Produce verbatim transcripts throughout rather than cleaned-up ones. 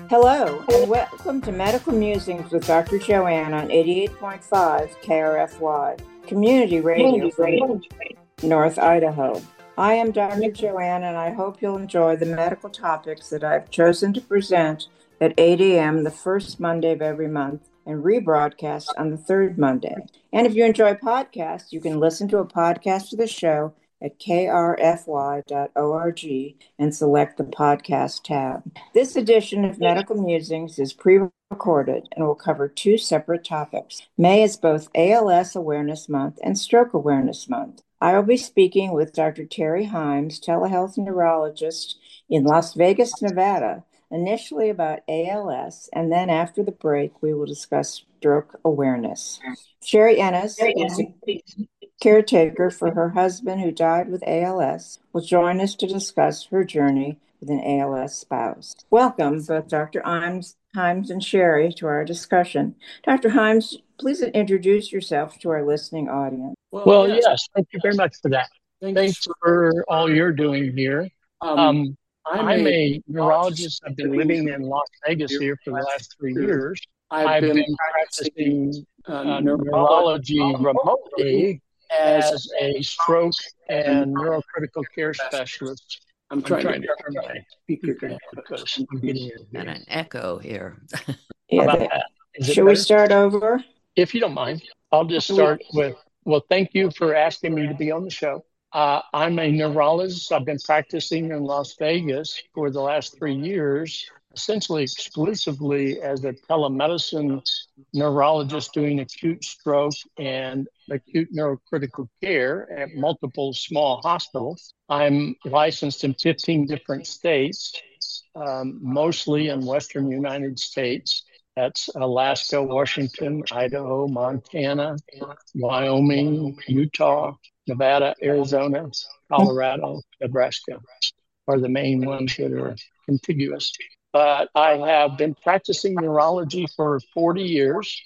Hello, and welcome to Medical Musings with Doctor Joanne on eighty-eight point five K R F Y, community radio from North Idaho. I am Doctor Joanne, and I hope you'll enjoy the medical topics that I've chosen to present at eight a.m. the first Monday of every month and rebroadcast on the third Monday. And if you enjoy podcasts, you can listen to a podcast of the show at k r f y dot org and select the podcast tab. This edition of Medical Musings is pre-recorded and will cover two separate topics. May is both A L S Awareness Month and Stroke Awareness Month. I will be speaking with Doctor Terry Himes, telehealth neurologist in Las Vegas, Nevada, initially about A L S, and then after the break, we will discuss stroke awareness. Sherry Ennis is a caretaker for her husband who died with A L S, will join us to discuss her journey with an A L S spouse. Welcome, both Doctor Himes, Himes and Sherry, to our discussion. Doctor Himes, please introduce yourself to our listening audience. Well, yes, thank you very much for that. Thanks for all you're doing here. Um, I'm a neurologist. I've been living in Las Vegas here for the last three years. I've been practicing uh, neurology remotely as a stroke and neurocritical care specialist. I'm trying, I'm trying to turn my speaker down because I'm getting and an echo here. Yeah, about they, that. should we start over? If you don't mind, I'll just start with, well, thank you for asking me to be on the show. Uh, I'm a neurologist. I've been practicing in Las Vegas for the last three years, essentially exclusively as a telemedicine neurologist doing acute stroke and acute neurocritical care at multiple small hospitals. I'm licensed in fifteen different states, um, mostly in Western United States. That's Alaska, Washington, Idaho, Montana, Wyoming, Utah, Nevada, Arizona, Colorado, Nebraska are the main ones that are contiguous. But I have been practicing neurology for forty years,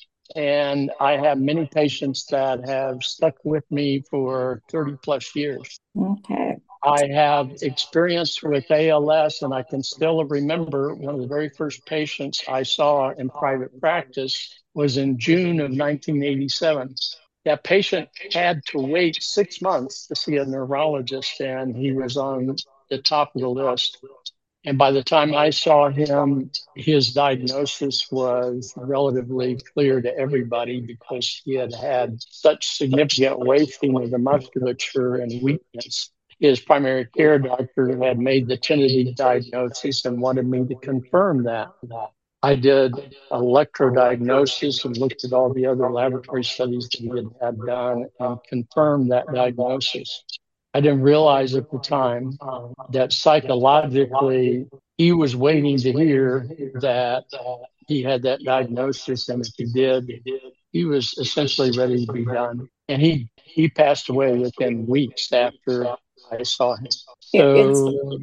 and I have many patients that have stuck with me for thirty plus years. Okay. I have experience with A L S, and I can still remember one of the very first patients I saw in private practice was in June of nineteen eighty-seven. That patient had to wait six months to see a neurologist, and he was on the top of the list. And by the time I saw him, his diagnosis was relatively clear to everybody because he had had such significant wasting of the musculature and weakness. His primary care doctor had made the tentative diagnosis and wanted me to confirm that. I did electrodiagnosis and looked at all the other laboratory studies that he had had done and confirmed that diagnosis. I didn't realize at the time that psychologically he was waiting to hear that he had that diagnosis, and if he did, he was essentially ready to be done. And he, he passed away within weeks after I saw him. So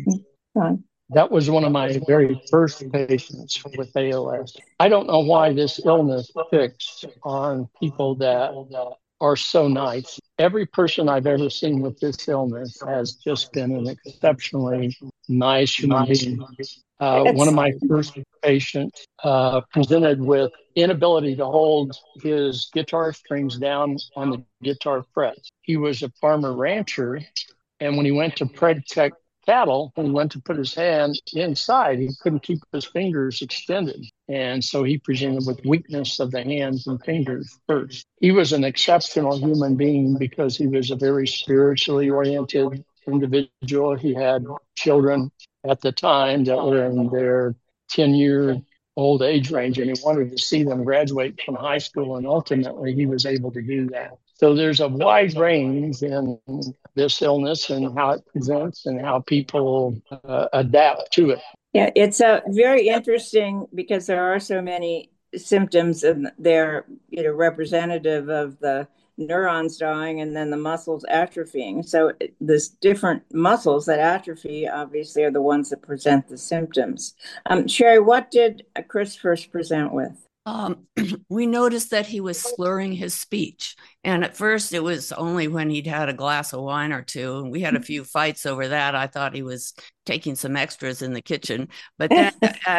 that was one of my very first patients with A L S. I don't know why this illness picks on people that are so nice. Every person I've ever seen with this illness has just been an exceptionally nice human being. Uh, one of my first patients uh, presented with inability to hold his guitar strings down on the guitar frets. He was a farmer rancher, and when he went to protect cattle, when he went to put his hand inside, he couldn't keep his fingers extended. And so he presented with weakness of the hands and fingers first. He was an exceptional human being because he was a very spiritually oriented individual. He had children at the time that were in their ten-year old age range, and he wanted to see them graduate from high school, and ultimately he was able to do that. So there's a wide range in this illness and how it presents and how people uh, adapt to it. Yeah, it's uh, very interesting because there are so many symptoms and they're, you know, representative of the neurons dying and then the muscles atrophying. So there's different muscles that atrophy obviously are the ones that present the symptoms. Um, Sherry, what did Chris first present with? Um, we noticed that he was slurring his speech. And at first it was only when he'd had a glass of wine or two. And we had a few fights over that. I thought he was taking some extras in the kitchen. But then at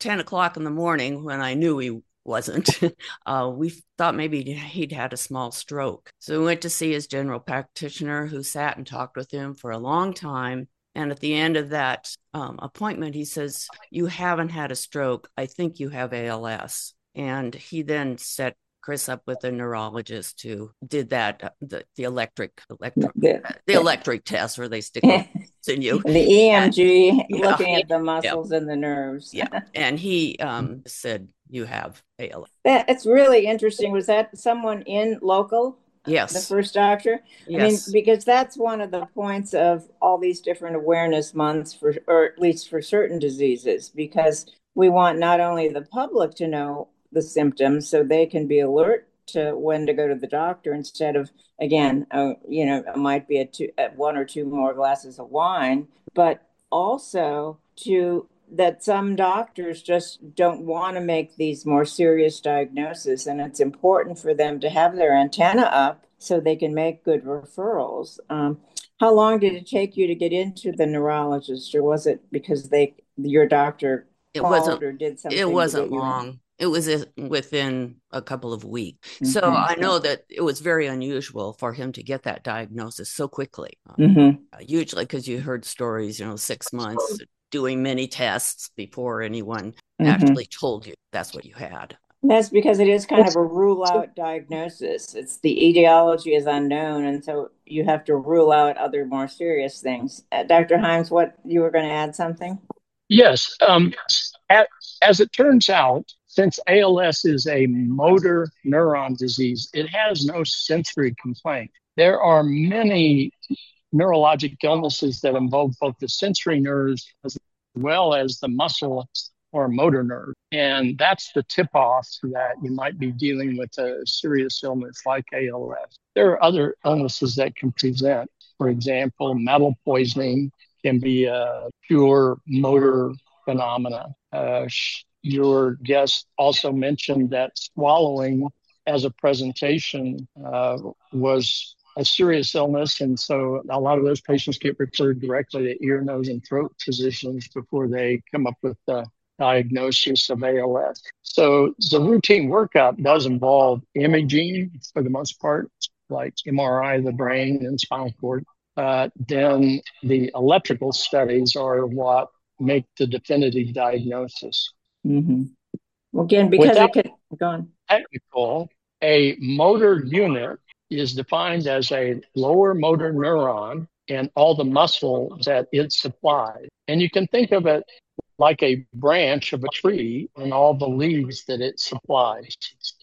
ten o'clock in the morning, when I knew he wasn't, uh, we thought maybe he'd had a small stroke. So we went to see his general practitioner, who sat and talked with him for a long time. And at the end of that um, appointment, he says, "You haven't had a stroke. I think you have A L S." And he then set Chris up with a neurologist who did that, uh, the, the electric, electric, the, the electric test where they stick in you. The E M G, and, looking yeah, at the muscles yeah. and the nerves. Yeah. And he um, said, "You have A L S." That, it's really interesting. Was that someone in local? Yes. The first doctor? Yes. I mean, because that's one of the points of all these different awareness months, for, or at least for certain diseases, because we want not only the public to know the symptoms so they can be alert to when to go to the doctor, instead of, again, uh, you know, it might be a two, at one or two more glasses of wine, but also to that some doctors just don't want to make these more serious diagnoses, and it's important for them to have their antenna up so they can make good referrals. Um, how long did it take you to get into the neurologist, or was it because they your doctor it called wasn't, or did something? It wasn't long. It was within a couple of weeks. Mm-hmm. So I know that it was very unusual for him to get that diagnosis so quickly. Mm-hmm. Uh, usually, because you heard stories, you know, six months doing many tests before anyone mm-hmm. actually told you that's what you had. That's because it is kind of a rule out diagnosis. It's the etiology is unknown, and so you have to rule out other more serious things. Uh, Doctor Himes, what, you were going to add something? Yes. Um, at, as it turns out, since A L S is a motor neuron disease, it has no sensory complaint. There are many neurologic illnesses that involve both the sensory nerves as well as the muscle or motor nerve. And that's the tip-off that you might be dealing with a serious illness like A L S. There are other illnesses that can present. For example, metal poisoning can be a pure motor phenomena. Uh, your guest also mentioned that swallowing as a presentation uh, was a serious illness. And so a lot of those patients get referred directly to ear, nose, and throat physicians before they come up with the diagnosis of A L S. So the routine workup does involve imaging for the most part, like M R I of the brain and spinal cord. Uh, then the electrical studies are what make the definitive diagnosis. Mm-hmm. Well, again, because Without it could go on. Technical, a motor unit is defined as a lower motor neuron and all the muscle that it supplies. And you can think of it like a branch of a tree and all the leaves that it supplies.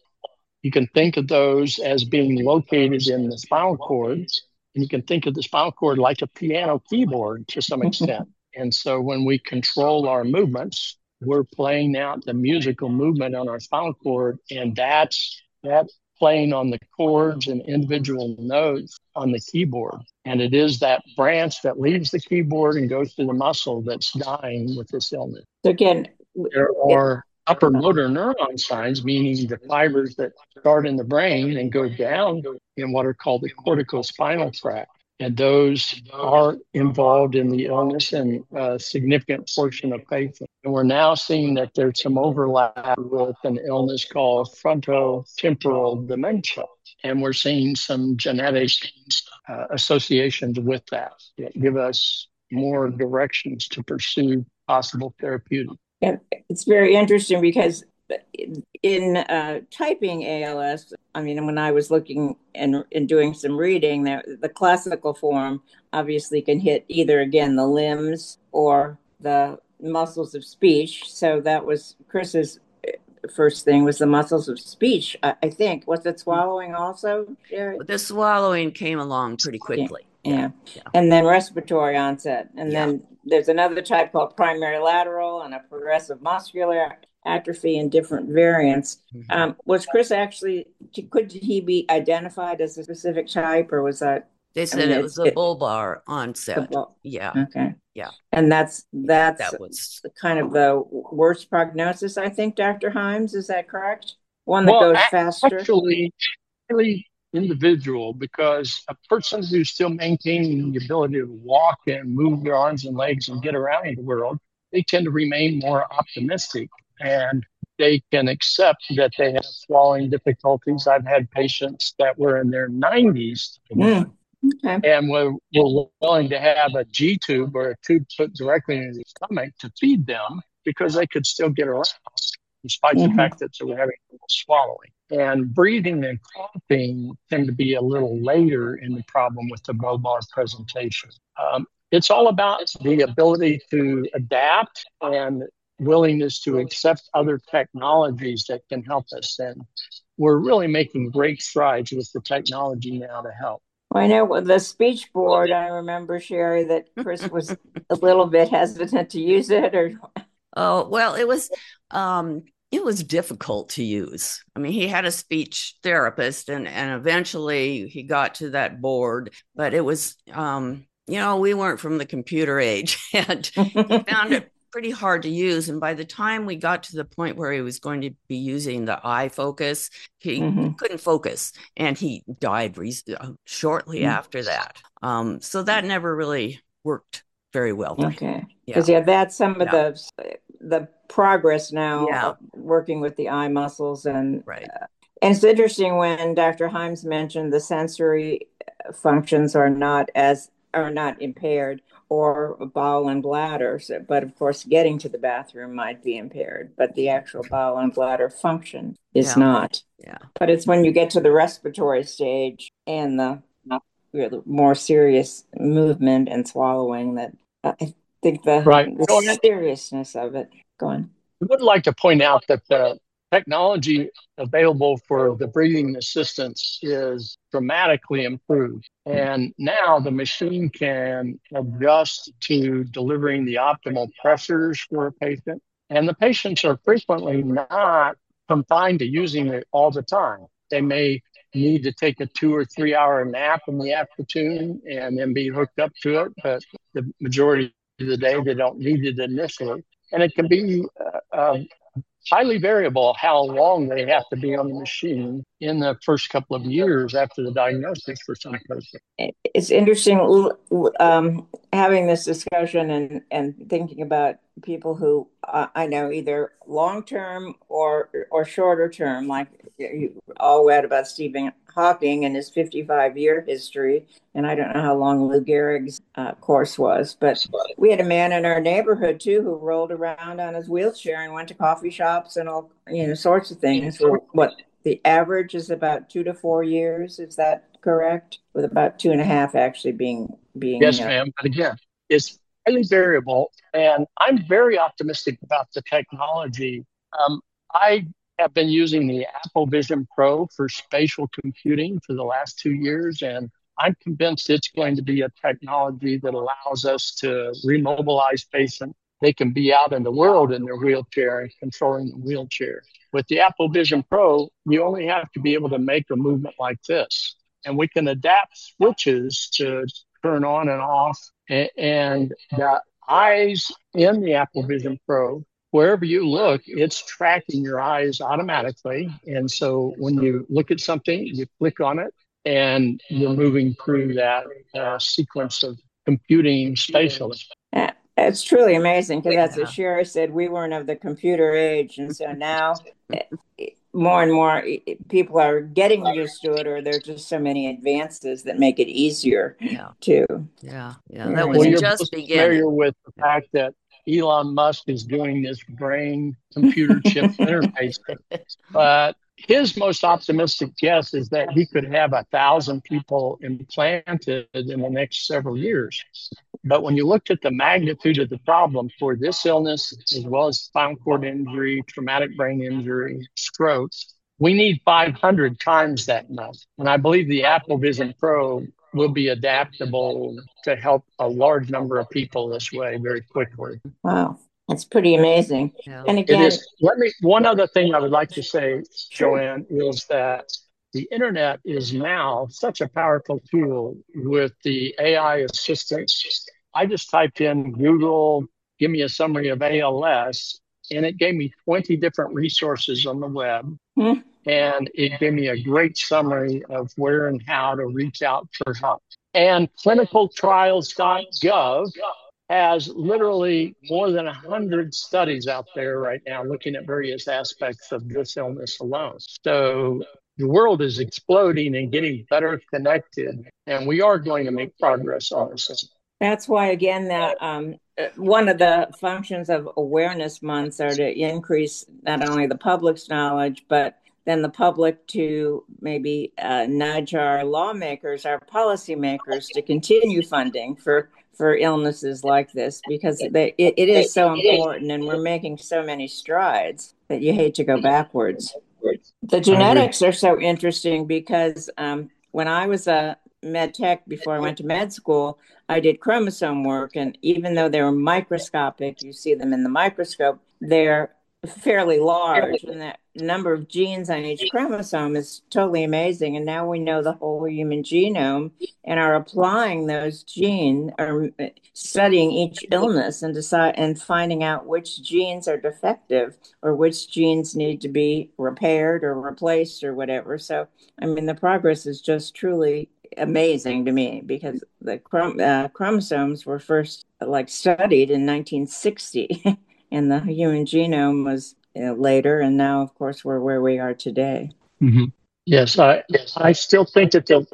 You can think of those as being located in the spinal cord, and you can think of the spinal cord like a piano keyboard to some extent. And so when we control our movements, we're playing out the musical movement on our spinal cord, and that's that's playing on the chords and individual notes on the keyboard. And it is that branch that leaves the keyboard and goes to the muscle that's dying with this illness. So again, there are upper motor neuron signs, meaning the fibers that start in the brain and go down in what are called the corticospinal tract. And those are involved in the illness in a significant portion of patients. And we're now seeing that there's some overlap with an illness called frontotemporal dementia. And we're seeing some genetic uh, associations with that that give us more directions to pursue possible therapeutics. Yeah, it's very interesting because in uh, typing A L S, I mean, when I was looking and, and doing some reading, that the classical form obviously can hit either, again, the limbs or the muscles of speech. So that was Chris's first thing, was the muscles of speech, I, I think. Was it swallowing also, Sherry? The swallowing came along pretty quickly. Yeah. Yeah. yeah. And then respiratory onset. And yeah. then there's another type called primary lateral and a progressive muscular atrophy in different variants. Mm-hmm. Um, was Chris actually, could he be identified as a specific type, or was that? They said I mean, it was a it, bulbar onset. Bull- yeah. Okay. Yeah. And that's that's that was kind of the worst prognosis, I think, Doctor Himes. Is that correct? One that well, goes faster? Actually, really individual, because a person who's still maintaining the ability to walk and move their arms and legs and get around in the world, they tend to remain more optimistic and they can accept that they have swallowing difficulties. I've had patients that were in their nineties Mm. Okay. and were, were willing to have a G tube or a tube put directly in the stomach to feed them because they could still get around, despite mm-hmm. the fact that they were having swallowing. And breathing and coughing tend to be a little later in the problem with the bulbar presentation. Um, it's all about the ability to adapt and willingness to accept other technologies that can help us. And we're really making great strides with the technology now to help. Well, I know with the speech board, I remember, Sherry, that Chris was a little bit hesitant to use it. Or oh, well, it was um, it was difficult to use. I mean, he had a speech therapist, and and eventually he got to that board, but it was, um, you know, we weren't from the computer age, and he found it pretty hard to use. And by the time we got to the point where he was going to be using the eye focus, he mm-hmm. couldn't focus, and he died re- shortly mm-hmm. after that. Um, so that never really worked very well for okay. him. Because yeah. yeah, that's some of yeah. the the progress now yeah. of working with the eye muscles. And, right. uh, and it's interesting when Doctor Himes mentioned the sensory functions are not as are not impaired, or bowel and bladder. So, but of course, getting to the bathroom might be impaired, but the actual bowel and bladder function is yeah. not. Yeah. But it's when you get to the respiratory stage and the more serious movement and swallowing that uh, I think the, right. the seriousness of it. Go on. I would like to point out that the technology available for the breathing assistance is dramatically improved. And now the machine can adjust to delivering the optimal pressures for a patient. And the patients are frequently not confined to using it all the time. They may need to take a two or three hour nap in the afternoon and then be hooked up to it. But the majority of the day, they don't need it initially. And it can be uh, uh, highly variable how long they have to be on the machine in the first couple of years after the diagnosis for some person. It's interesting um, having this discussion and, and thinking about people who uh, I know either long-term or or shorter term, like you all read about Stephen Hawking and his fifty-five year history. And I don't know how long Lou Gehrig's uh, course was, but we had a man in our neighborhood too who rolled around on his wheelchair and went to coffee shops and all, you know, sorts of things. For what the average is about two to four years. Is that correct? With about two and a half actually being being. Yes, uh, ma'am. But again, it's highly variable, and I'm very optimistic about the technology. Um, I have been using the Apple Vision Pro for spatial computing for the last two years, and I'm convinced it's going to be a technology that allows us to remobilize patients. They can be out in the world in their wheelchair and controlling the wheelchair. With the Apple Vision Pro, you only have to be able to make a movement like this. And we can adapt switches to turn on and off. And the eyes in the Apple Vision Pro, wherever you look, it's tracking your eyes automatically. And so when you look at something, you click on it, and you're moving through that uh, sequence of computing spatially. Yeah, it's truly amazing because, as yeah. Sherry said, we weren't of the computer age. And so now more and more people are getting used to it, or there's just so many advances that make it easier yeah. to. Yeah, yeah, that was well, you're just beginning. Familiar with the fact that Elon Musk is doing this brain computer chip interface, but his most optimistic guess is that he could have a thousand people implanted in the next several years. But when you looked at the magnitude of the problem for this illness, as well as spinal cord injury, traumatic brain injury, strokes, we need five hundred times that much. And I believe the Apple Vision Pro will be adaptable to help a large number of people this way very quickly. Wow. That's pretty amazing. Yeah. And again, it is. Let me, one other thing I would like to say, Joanne, is that the internet is now such a powerful tool with the A I assistance. I just typed in Google, give me a summary of A L S, and it gave me twenty different resources on the web. Hmm. And it gave me a great summary of where and how to reach out for help. And clinical trials dot gov has literally more than one hundred studies out there right now looking at various aspects of this illness alone. So the world is exploding and getting better connected, and we are going to make progress on this. That's why, again, that um, one of the functions of Awareness Months are to increase not only the public's knowledge, but then the public to maybe uh, nudge our lawmakers, our policymakers to continue funding for, for illnesses like this, because they, it, it is so important, and we're making so many strides that you hate to go backwards. The genetics are so interesting because um, when I was a med tech before I went to med school, I did chromosome work, and even though they were microscopic, you see them in the microscope, they're fairly large, and that number of genes on each chromosome is totally amazing. And now we know the whole human genome and are applying those genes, or studying each illness and decide and finding out which genes are defective or which genes need to be repaired or replaced or whatever. So, I mean, the progress is just truly amazing to me, because the chrom- uh, chromosomes were first like studied in nineteen sixty and the human genome was you know, later, and now of course we're where we are today. Mm-hmm. Yes, I I still think that the,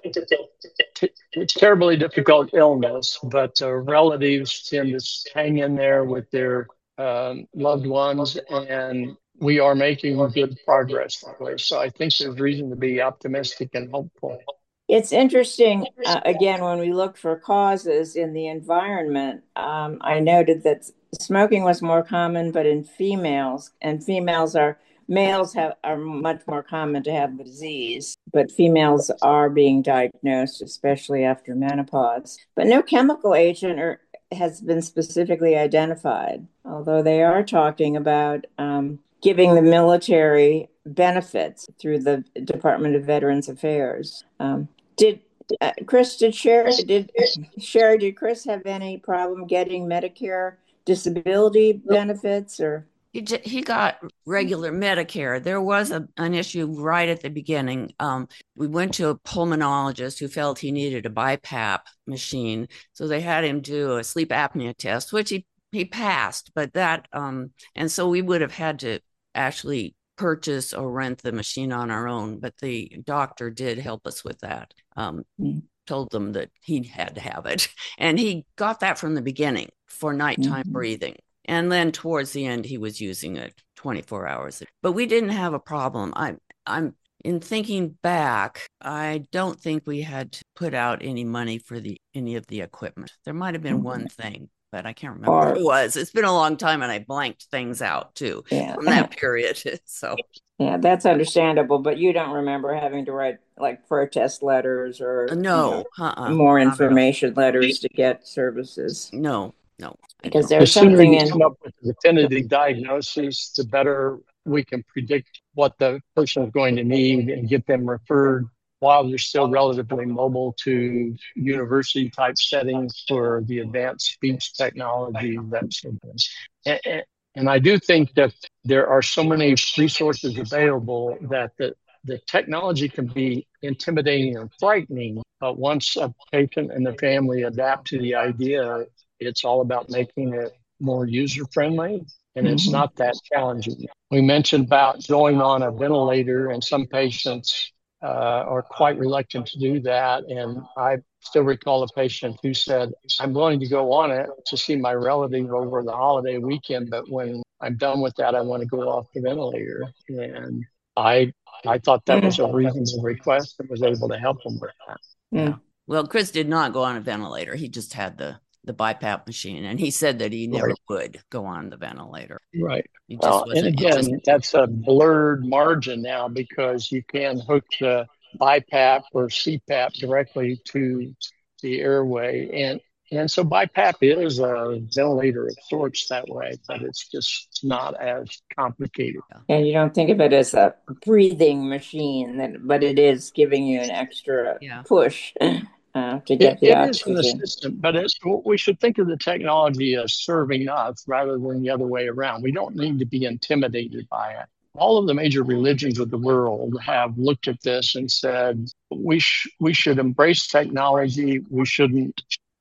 t- it's terribly difficult illness, but uh, relatives tend to hang in there with their um, loved ones, and we are making good progress that way. So I think there's reason to be optimistic and hopeful. It's interesting, uh, again, when we look for causes in the environment, um, I noted that smoking was more common, but in females, and females are, males have are much more common to have the disease, but females are being diagnosed, especially after menopause. But no chemical agent or, has been specifically identified, although they are talking about um, giving the military benefits through the Department of Veterans Affairs. Um, did uh, Chris, did Sherry, did Sherry, did Chris have any problem getting Medicare disability benefits, or? He, he got regular Medicare. There was a, an issue right at the beginning. Um, we went to a pulmonologist who felt he needed a BiPAP machine. So they had him do a sleep apnea test, which he, he passed. But that, um, and so we would have had to actually purchase or rent the machine on our own. But the doctor did help us with that. Um, mm. Told them that he had to have it. And he got that from the beginning for nighttime mm-hmm. breathing. And then towards the end, he was using it twenty-four hours. But we didn't have a problem. I, I'm in thinking back, I don't think we had to put out any money for the any of the equipment. There might have been mm-hmm. one thing, but I can't remember or, what it was. It's been a long time, and I blanked things out too yeah. from that period. So yeah, that's understandable. But you don't remember having to write like protest letters or no you know, uh-uh. more information letters to get services. No. No, because there's something we in come up with a definitive diagnosis, the better we can predict what the person is going to need and get them referred while they're still relatively mobile to university type settings for the advanced speech technology, that sort of thing. And, and, and I do think that there are so many resources available that the, the technology can be intimidating and frightening, but once a patient and the family adapt to the idea, it's all about making it more user-friendly, and it's mm-hmm. not that challenging. We mentioned about going on a ventilator, and some patients uh, are quite reluctant to do that. And I still recall a patient who said, I'm willing to go on it to see my relative over the holiday weekend, but when I'm done with that, I want to go off the ventilator. And I I thought that was a reasonable request and was able to help them with that. Yeah. Well, Chris did not go on a ventilator. He just had the the BiPAP machine, and he said that he never right. would go on the ventilator. Right. Well, and again, that's a blurred margin now, because you can hook the BiPAP or C PAP directly to the airway, and and so BiPAP is a ventilator of sorts that way, but it's just not as complicated. And you don't think of it as a breathing machine, that, but it is giving you an extra yeah. push. Uh, to get it, the it oxygen. is an assistant, but it's, we should think of the technology as serving us rather than the other way around. We don't need to be intimidated by it. All of the major religions of the world have looked at this and said we sh- we should embrace technology. We shouldn't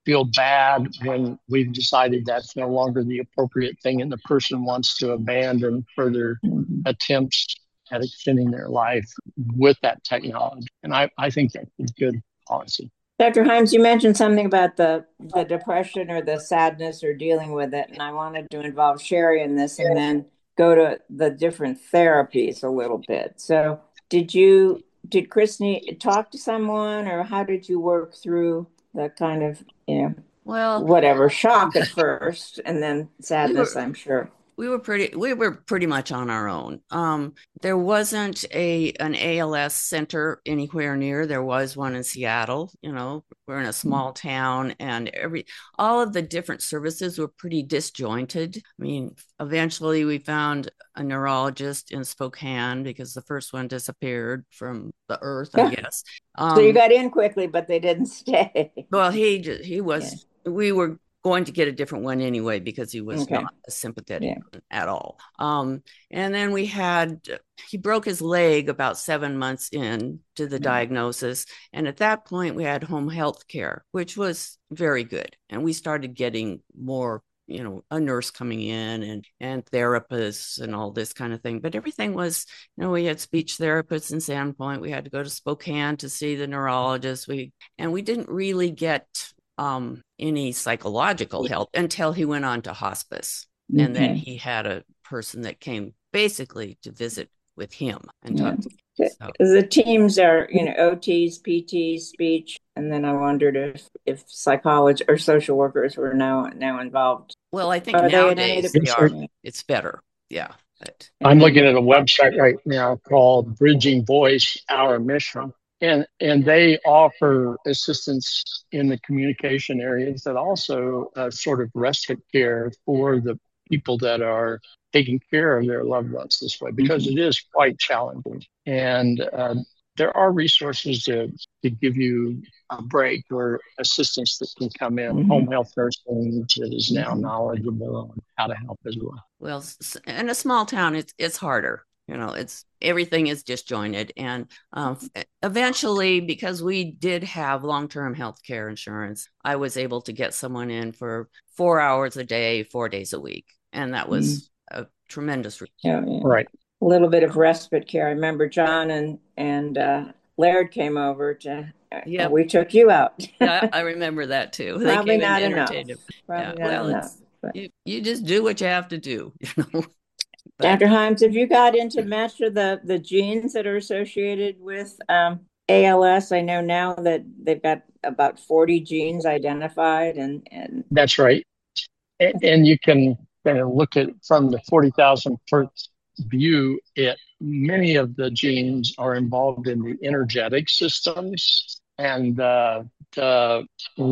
feel bad when we've decided that's no longer the appropriate thing and the person wants to abandon further attempts at extending their life with that technology. And I, I think that's a good policy. Doctor Himes, you mentioned something about the, the depression or the sadness or dealing with it, and I wanted to involve Sherry in this and then go to the different therapies a little bit. So did you, did Chris need, talk to someone, or how did you work through the kind of, you know, well, whatever, shock at first and then sadness, we were, I'm sure. We were pretty, we were pretty much on our own. Um, there wasn't a, an A L S center anywhere near. There was one in Seattle. You know, we're in a small town, and every, all of the different services were pretty disjointed. I mean, eventually we found a neurologist in Spokane because the first one disappeared from the earth, I guess. Um, so you got in quickly, but they didn't stay. Well, he, he was, yeah. we were going to get a different one anyway because he was okay. not sympathetic yeah. at all. Um, and then we had, he broke his leg about seven months in to the mm-hmm. diagnosis. And at that point we had home health care, which was very good. And we started getting more, you know, a nurse coming in and, and therapists and all this kind of thing. But everything was, you know, we had speech therapists in Sandpoint. We had to go to Spokane to see the neurologist. We, and we didn't really get um any psychological help until he went on to hospice. Okay. And then he had a person that came basically to visit with him and yeah. talk to him. So. The teams are, you know, O Ts, P Ts, speech, and then I wondered if if psychologists or social workers were now now involved. Well, I think are nowadays they, they are. It's better. Yeah. But. I'm looking at a website right now called Bridging Voice, Our Mission. And and they offer assistance in the communication areas that also uh, sort of respite care for the people that are taking care of their loved ones this way, because mm-hmm. it is quite challenging. And uh, there are resources to, to give you a break or assistance that can come in. Mm-hmm. Home health nursing that is now mm-hmm. knowledgeable on how to help as well. Well, in a small town, it's it's harder. You know, it's everything is disjointed. And um, eventually, because we did have long-term health care insurance, I was able to get someone in for four hours a day, four days a week. And that was mm. a tremendous. Yeah, yeah. Right. A little bit of respite care. I remember John and, and uh, Laird came over to, yeah, we took you out. Yeah, I remember that too. Probably they came not and enough. entertained him. Probably yeah. not Well, enough. But... You, you just do what you have to do, you know. But, Doctor Himes, have you got into master the, the genes that are associated with um, A L S? I know now that they've got about forty genes identified. and, and... That's right. And, and you can kind of look at from the forty thousand foot view, it many of the genes are involved in the energetic systems and uh, the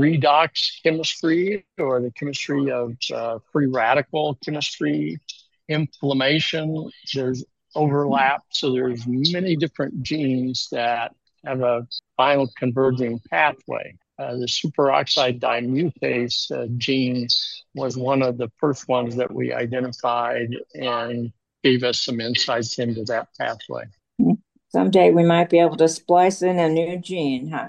redox chemistry, or the chemistry of uh, free radical chemistry, inflammation. There's overlap. So there's many different genes that have a final converging pathway. Uh, the superoxide dimutase uh, gene was one of the first ones that we identified and gave us some insights into that pathway. Someday we might be able to splice in a new gene, huh?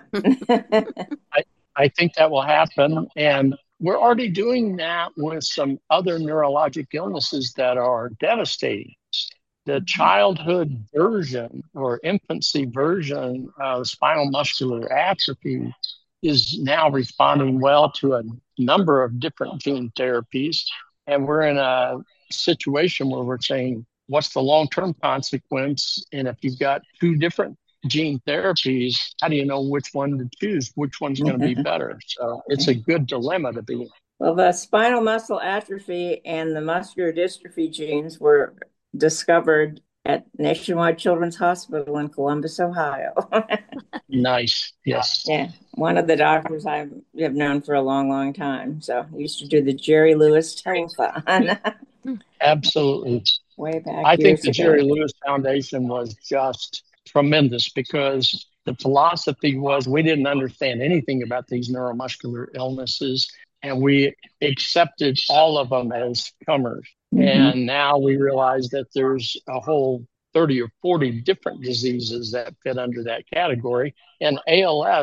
I, I think that will happen. And we're already doing that with some other neurologic illnesses that are devastating. The childhood version or infancy version of spinal muscular atrophy is now responding well to a number of different gene therapies. And we're in a situation where we're saying, what's the long-term consequence? And if you've got two different gene therapies, how do you know which one to choose? Which one's going to be better? So it's a good dilemma to be in. Well, the spinal muscle atrophy and the muscular dystrophy genes were discovered at Nationwide Children's Hospital in Columbus, Ohio. Nice. Yes. Yeah. One of the doctors I have known for a long, long time. So I used to do the Jerry Lewis telethon. Absolutely. Way back. I think the ago. Jerry Lewis Foundation was just tremendous, because the philosophy was we didn't understand anything about these neuromuscular illnesses, and we accepted all of them as comers. Mm-hmm. And now we realize that there's a whole thirty or forty different diseases that fit under that category. And A L S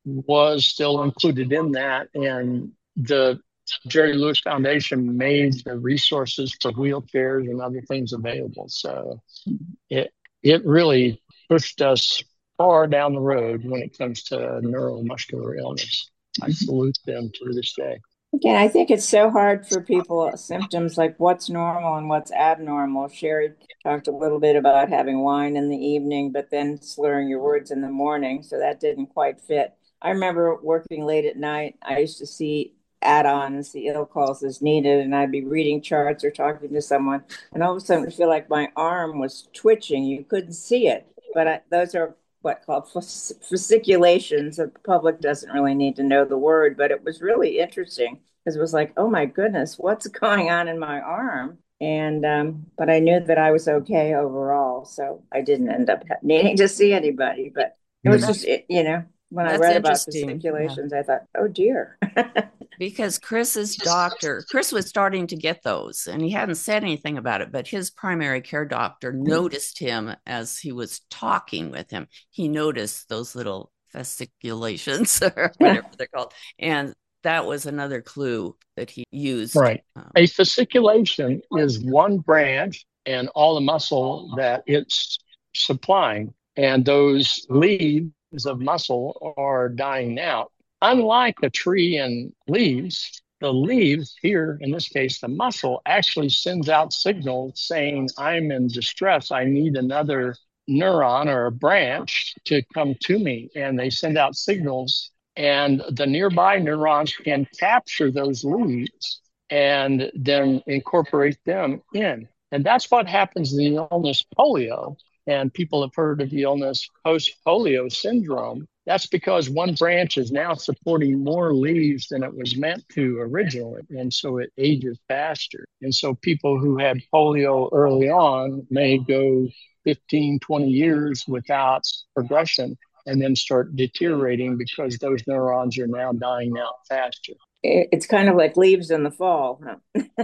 was still included in that. And the Jerry Lewis Foundation made the resources for wheelchairs and other things available. So it it really pushed us far down the road when it comes to neuromuscular illness. I salute them to this day. Again, I think it's so hard for people, symptoms like what's normal and what's abnormal. Sherry talked a little bit about having wine in the evening, but then slurring your words in the morning. So that didn't quite fit. I remember working late at night. I used to see add-ons, the ill calls as needed, and I'd be reading charts or talking to someone, and all of a sudden I feel like my arm was twitching. You couldn't see it, but I, those are what called fasciculations. The public doesn't really need to know the word, but it was really interesting because it was like, oh my goodness, what's going on in my arm? And um, but I knew that I was okay overall, so I didn't end up needing to see anybody. But it was just, you know, when I read about fasciculations, yeah. I thought, oh dear. Because Chris's doctor, Chris was starting to get those, and he hadn't said anything about it, but his primary care doctor noticed him as he was talking with him. He noticed those little fasciculations or whatever they're called. And that was another clue that he used. Right. Um, A fasciculation is one branch and all the muscle that it's supplying. And those leaves of muscle are dying out. Unlike a tree and leaves, the leaves here, in this case, the muscle actually sends out signals saying, I'm in distress. I need another neuron or a branch to come to me. And they send out signals, and the nearby neurons can capture those leads and then incorporate them in. And that's what happens in the illness polio. And people have heard of the illness post-polio syndrome. That's because one branch is now supporting more leaves than it was meant to originally. And so it ages faster. And so people who had polio early on may go fifteen, twenty years without progression and then start deteriorating because those neurons are now dying out faster. It's kind of like leaves in the fall, huh?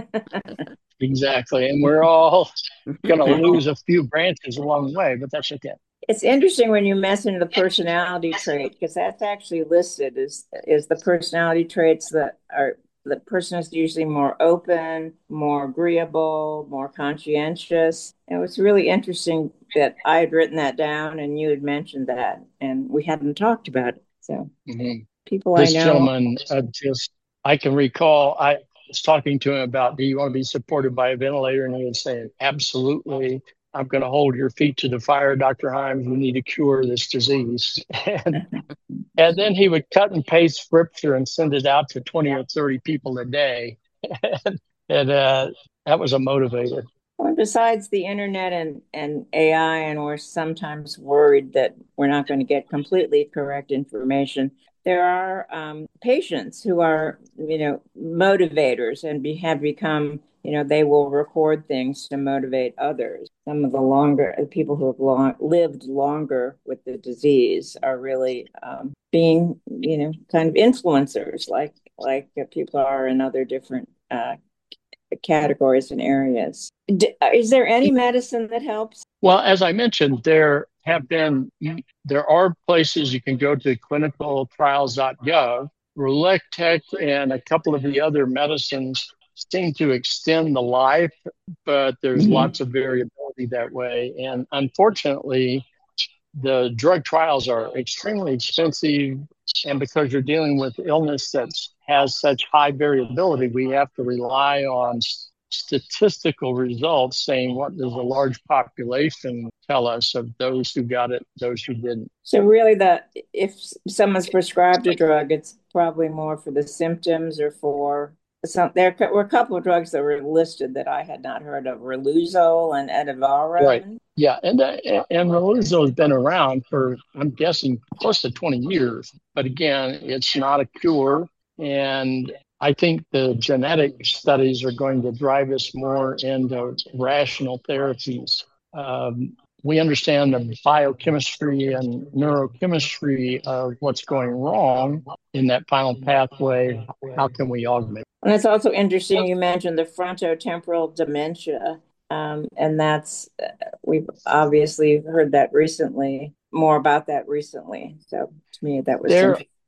Exactly. And we're all going to lose a few branches along the way, but that's okay. It's interesting when you mention the personality trait, because that's actually listed as is the personality traits that are the person is usually more open, more agreeable, more conscientious. And it was really interesting that I had written that down and you had mentioned that, and we hadn't talked about it. So mm-hmm. people this I know. gentleman uh, just I can recall I was talking to him about, do you want to be supported by a ventilator? And he was saying, absolutely. I'm going to hold your feet to the fire, Doctor Himes. You need to cure this disease. And, and then he would cut and paste scripture and send it out to twenty or thirty people a day. and and uh, that was a motivator. Well, besides the internet and, and A I, and we're sometimes worried that we're not going to get completely correct information, there are um, patients who are, you know, motivators and be, have become, you know, they will record things to motivate others. Some of the longer people who have long, lived longer with the disease are really um, being, you know, kind of influencers, like like people are in other different uh, categories and areas. D- is there any medicine that helps? Well, as I mentioned, there have been, there are places you can go to clinical trials dot gov. Relectech and a couple of the other medicines seem to extend the life, but there's mm-hmm. lots of variability that way. And unfortunately, the drug trials are extremely expensive. And because you're dealing with illness that has such high variability, we have to rely on statistical results saying what does a large population tell us of those who got it, those who didn't. So really, the if someone's prescribed a drug, it's probably more for the symptoms or for some. There were a couple of drugs that were listed that I had not heard of: Riluzole and Edaravone. Right. Yeah, and uh, and Riluzole has been around for, I'm guessing, close to twenty years. But again, it's not a cure, and I think the genetic studies are going to drive us more into rational therapies. Um, we understand the biochemistry and neurochemistry of what's going wrong in that final pathway. How can we augment? And it's also interesting you mentioned the frontotemporal dementia, um, and that's uh, we've obviously heard that recently, more about that recently. So to me, that was there. interesting.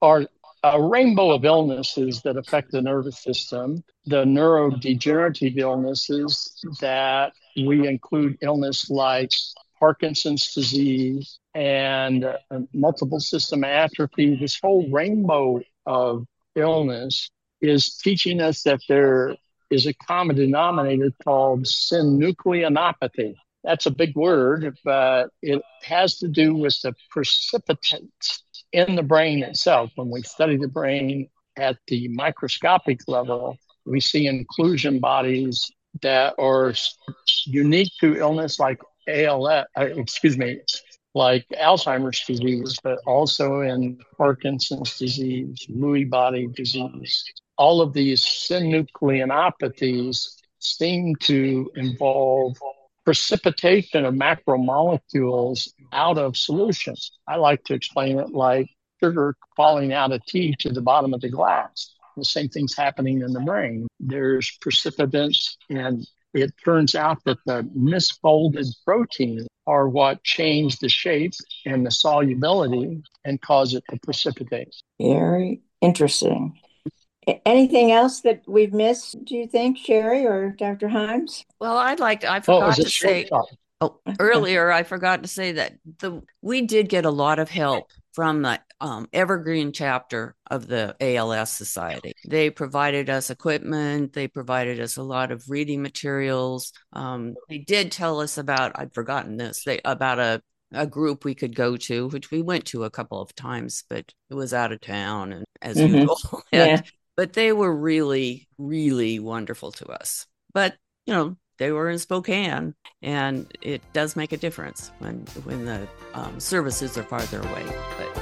are a rainbow of illnesses that affect the nervous system. The neurodegenerative illnesses that we include illness like Parkinson's disease and uh, multiple system atrophy. This whole rainbow of illness is teaching us that there is a common denominator called synucleinopathy. That's a big word, but it has to do with the precipitants in the brain itself. When we study the brain at the microscopic level, we see inclusion bodies that are unique to illness like A L S, uh, excuse me, like Alzheimer's disease, but also in Parkinson's disease, Lewy body disease. All of these synucleinopathies seem to involve precipitation of macromolecules out of solutions. I like to explain it like sugar falling out of tea to the bottom of the glass. The same thing's happening in the brain. There's precipitants, and it turns out that the misfolded proteins are what change the shape and the solubility and cause it to precipitate. Very interesting. Anything else that we've missed, do you think, Sherry or Doctor Himes? Well, I'd like to, I forgot oh, to say, oh, earlier, I forgot to say that the we did get a lot of help from the um, Evergreen chapter of the A L S Society. They provided us equipment. They provided us a lot of reading materials. Um, they did tell us about, I'd forgotten this, they about a a group we could go to, which we went to a couple of times, but it was out of town, and as mm-hmm. usual. and, yeah. But they were really, really wonderful to us. But, you know, they were in Spokane, and it does make a difference when when the um, services are farther away. But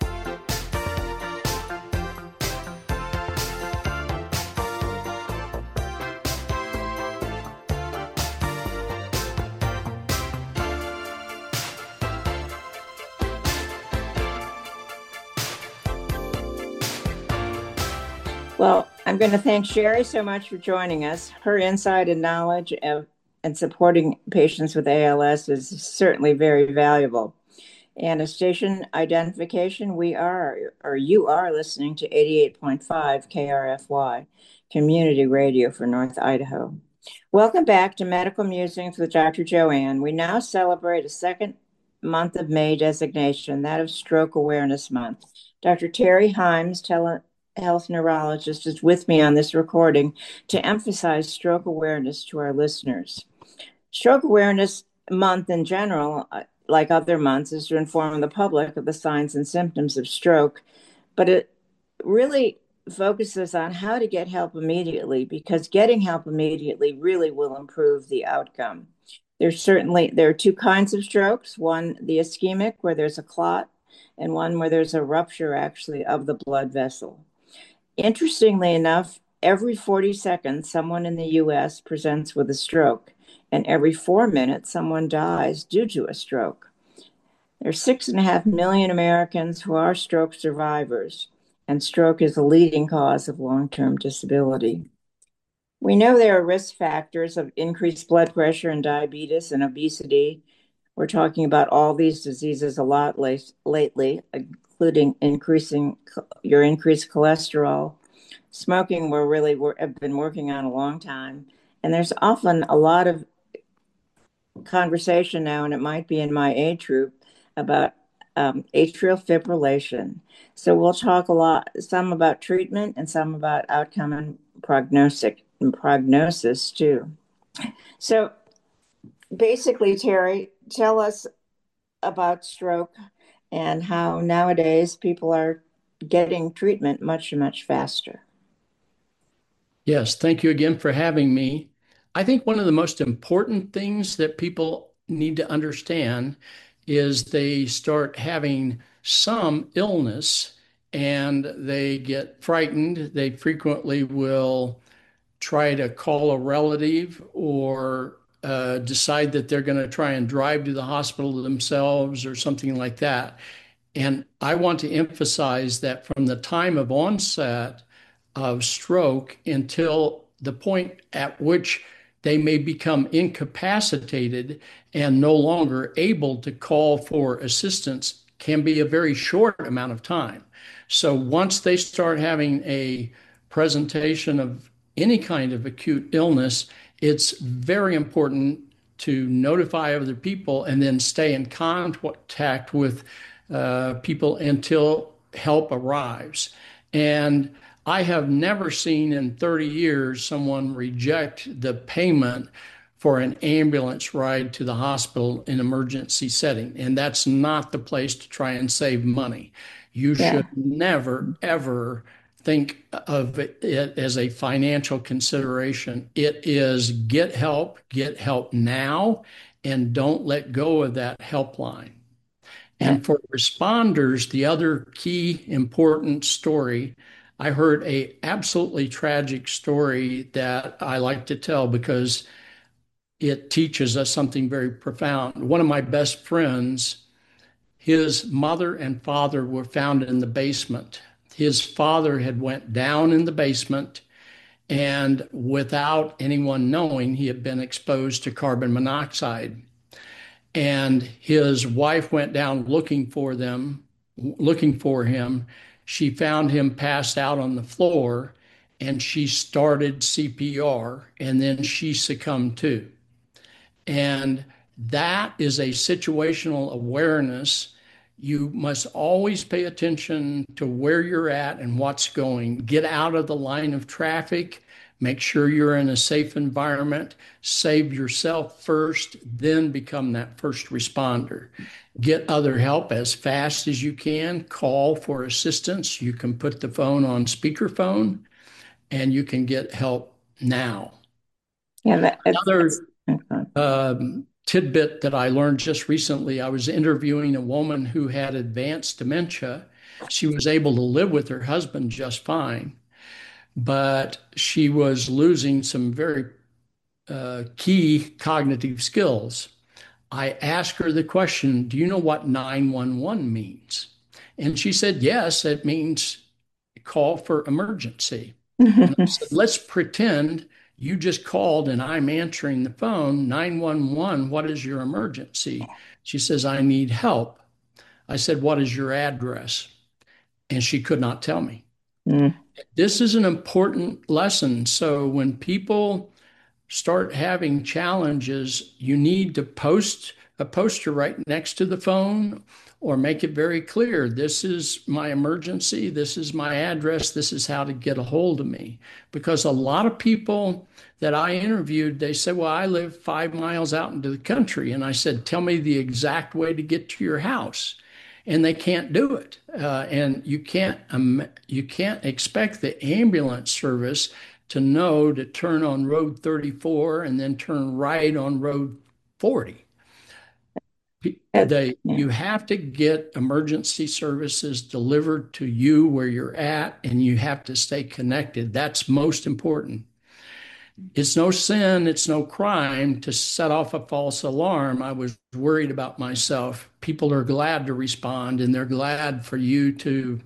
Well, I'm going to thank Sherry so much for joining us. Her insight and knowledge of, and supporting patients with A L S is certainly very valuable. And a station identification, we are, or you are listening to eighty-eight point five K R F Y, Community Radio for North Idaho. Welcome back to Medical Musings with Doctor Joanne. We now celebrate a second month of May designation, that of Stroke Awareness Month. Doctor Terry Himes, tele health neurologist, is with me on this recording to emphasize stroke awareness to our listeners. Stroke Awareness Month in general, like other months, is to inform the public of the signs and symptoms of stroke, but it really focuses on how to get help immediately, because getting help immediately really will improve the outcome. There's certainly, there are two kinds of strokes, one, the ischemic, where there's a clot, and one where there's a rupture actually of the blood vessel. Interestingly enough, every forty seconds, someone in the U S presents with a stroke, and every four minutes, someone dies due to a stroke. There are six and a half million Americans who are stroke survivors, and stroke is the leading cause of long-term disability. We know there are risk factors of increased blood pressure and diabetes and obesity. We're talking about all these diseases a lot late, lately, including increasing your increased cholesterol. Smoking, we're really we're, have been working on a long time. And there's often a lot of conversation now, and it might be in my age group, about um, atrial fibrillation. So we'll talk a lot, some about treatment and some about outcome and prognosis, and prognosis too. So basically, Terry, tell us about stroke and how nowadays people are getting treatment much, much faster. Yes, thank you again for having me. I think one of the most important things that people need to understand is they start having some illness and they get frightened. They frequently will try to call a relative or uh, decide that they're going to try and drive to the hospital themselves or something like that. And I want to emphasize that from the time of onset of stroke until the point at which they may become incapacitated and no longer able to call for assistance can be a very short amount of time. So once they start having a presentation of any kind of acute illness, it's very important to notify other people and then stay in contact with uh, people until help arrives. And I have never seen in thirty years someone reject the payment for an ambulance ride to the hospital in emergency setting. And that's not the place to try and save money. You Yeah. should never, ever think of it as a financial consideration. It is get help, get help now, and don't let go of that helpline. Yeah. And for responders, the other key important story, I heard a absolutely tragic story that I like to tell because it teaches us something very profound. One of my best friends, his mother and father were found in the basement. His father had went down in the basement, and without anyone knowing, he had been exposed to carbon monoxide. And his wife went down looking for them, looking for him. She found him passed out on the floor, and she started C P R, and then she succumbed too. And that is a situational awareness. You must always pay attention to where you're at and what's going. Get out of the line of traffic. Make sure you're in a safe environment. Save yourself first, then become that first responder. Get other help as fast as you can. Call for assistance. You can put the phone on speakerphone and you can get help now. Yeah. That, Another okay. um, tidbit that I learned just recently, I was interviewing a woman who had advanced dementia. She was able to live with her husband just fine, but she was losing some very uh, key cognitive skills. I asked her the question, do you know what nine one one means? And she said, yes, it means call for emergency. And I said, let's pretend you just called and I'm answering the phone. nine one one, what is your emergency? She says, I need help. I said, what is your address? And she could not tell me. Mm. This is an important lesson. So when people start having challenges, you need to post a poster right next to the phone or make it very clear. This is my emergency. This is my address. This is how to get a hold of me. Because a lot of people that I interviewed, they said, well, I live five miles out into the country. And I said, tell me the exact way to get to your house. And they can't do it. Uh, and you can't, um, you can't expect the ambulance service to know to turn on road thirty-four and then turn right on road forty. They, you have to get emergency services delivered to you where you're at, and you have to stay connected. That's most important. It's no sin, it's no crime to set off a false alarm. I was worried about myself. People are glad to respond, and they're glad for you to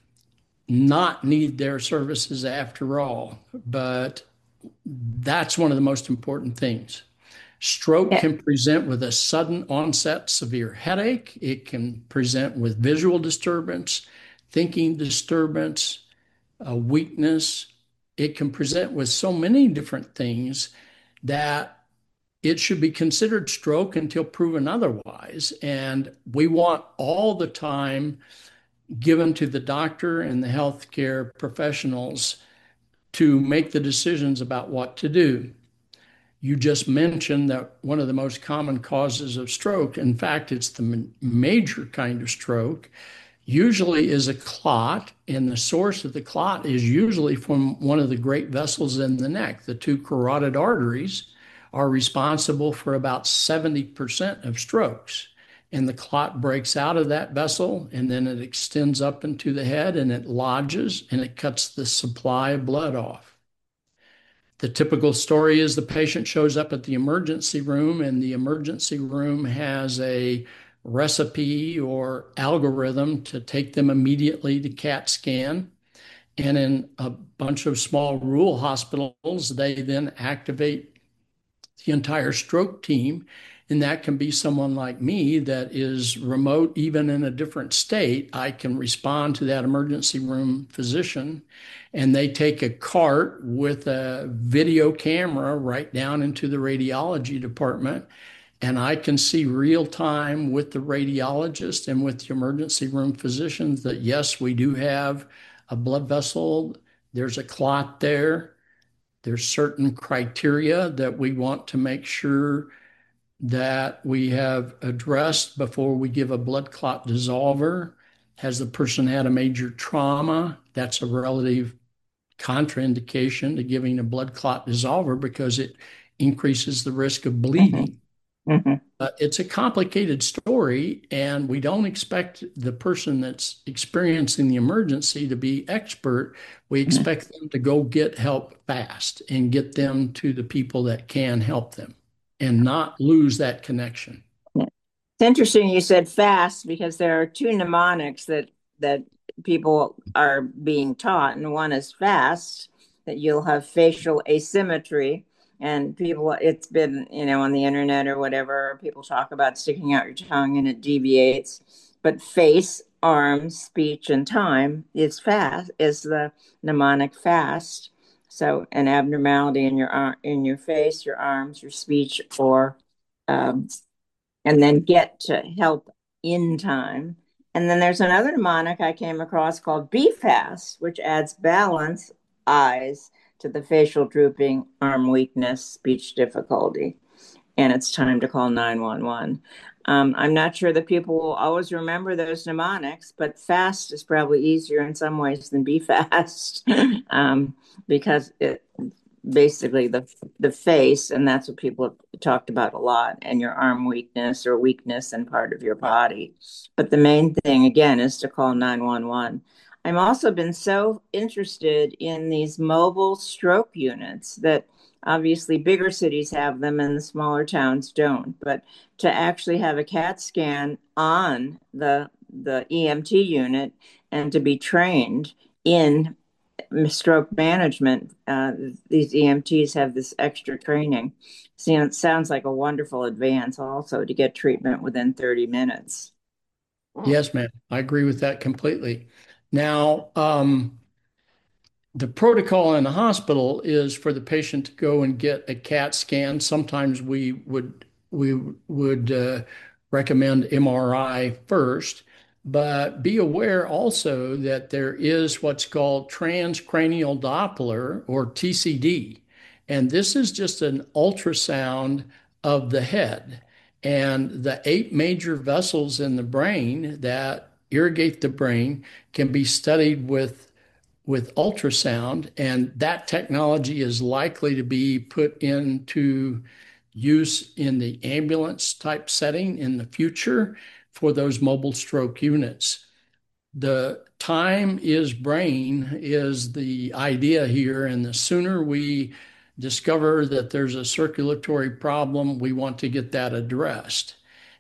not need their services after all. But that's one of the most important things. Stroke Yeah. can present with a sudden onset severe headache. It can present with visual disturbance, thinking disturbance, uh, weakness. It can present with so many different things that it should be considered stroke until proven otherwise. And we want all the time given to the doctor and the healthcare professionals to make the decisions about what to do. You just mentioned that one of the most common causes of stroke, in fact, it's the major kind of stroke, usually is a clot, and the source of the clot is usually from one of the great vessels in the neck. The two carotid arteries are responsible for about seventy percent of strokes. And the clot breaks out of that vessel, and then it extends up into the head, and it lodges, and it cuts the supply of blood off. The typical story is the patient shows up at the emergency room, and the emergency room has a recipe or algorithm to take them immediately to CAT scan. And in a bunch of small rural hospitals, they then activate the entire stroke team, And that can be someone like me that is remote, even in a different state. I can respond to that emergency room physician, and they take a cart with a video camera right down into the radiology department. And I can see real time with the radiologist and with the emergency room physicians that, yes, we do have a blood vessel. There's a clot there. There's certain criteria that we want to make sure that we have addressed before we give a blood clot dissolver. Has the person had a major trauma? That's a relative contraindication to giving a blood clot dissolver because it increases the risk of bleeding. Mm-hmm. Uh, it's a complicated story, and we don't expect the person that's experiencing the emergency to be expert. We expect them to go get help fast and get them to the people that can help them and not lose that connection. It's interesting you said fast, because there are two mnemonics that that people are being taught, and one is fast, that you'll have facial asymmetry. And people, it's been, you know, on the internet or whatever, people talk about sticking out your tongue and it deviates. But face, arms, speech, and time is fast, is the mnemonic fast. So an abnormality in your in your face, your arms, your speech, or um, and then get to help in time. And then there's another mnemonic I came across called Be Fast, which adds balance, eyes, to the facial drooping, arm weakness, speech difficulty. And it's time to call nine one one. Um, I'm not sure that people will always remember those mnemonics, but fast is probably easier in some ways than be fast, um, because it basically the the face, and that's what people have talked about a lot, and your arm weakness or weakness in part of your body. But the main thing, again, is to call nine one one. I've also been so interested in these mobile stroke units that obviously bigger cities have them and the smaller towns don't. But to actually have a CAT scan on the the E M T unit and to be trained in stroke management, uh, these E M Ts have this extra training. So, it sounds like a wonderful advance also to get treatment within thirty minutes. Yes, ma'am. I agree with that completely. Now, um, the protocol in the hospital is for the patient to go and get a CAT scan. Sometimes we would we would uh, recommend M R I first, but be aware also that there is what's called transcranial Doppler, or T C D, and this is just an ultrasound of the head. And the eight major vessels in the brain that irrigate the brain can be studied with with ultrasound, and that technology is likely to be put into use in the ambulance type setting in the future for those mobile stroke units. The time is brain is the idea here, and the sooner we discover that there's a circulatory problem, we want to get that addressed.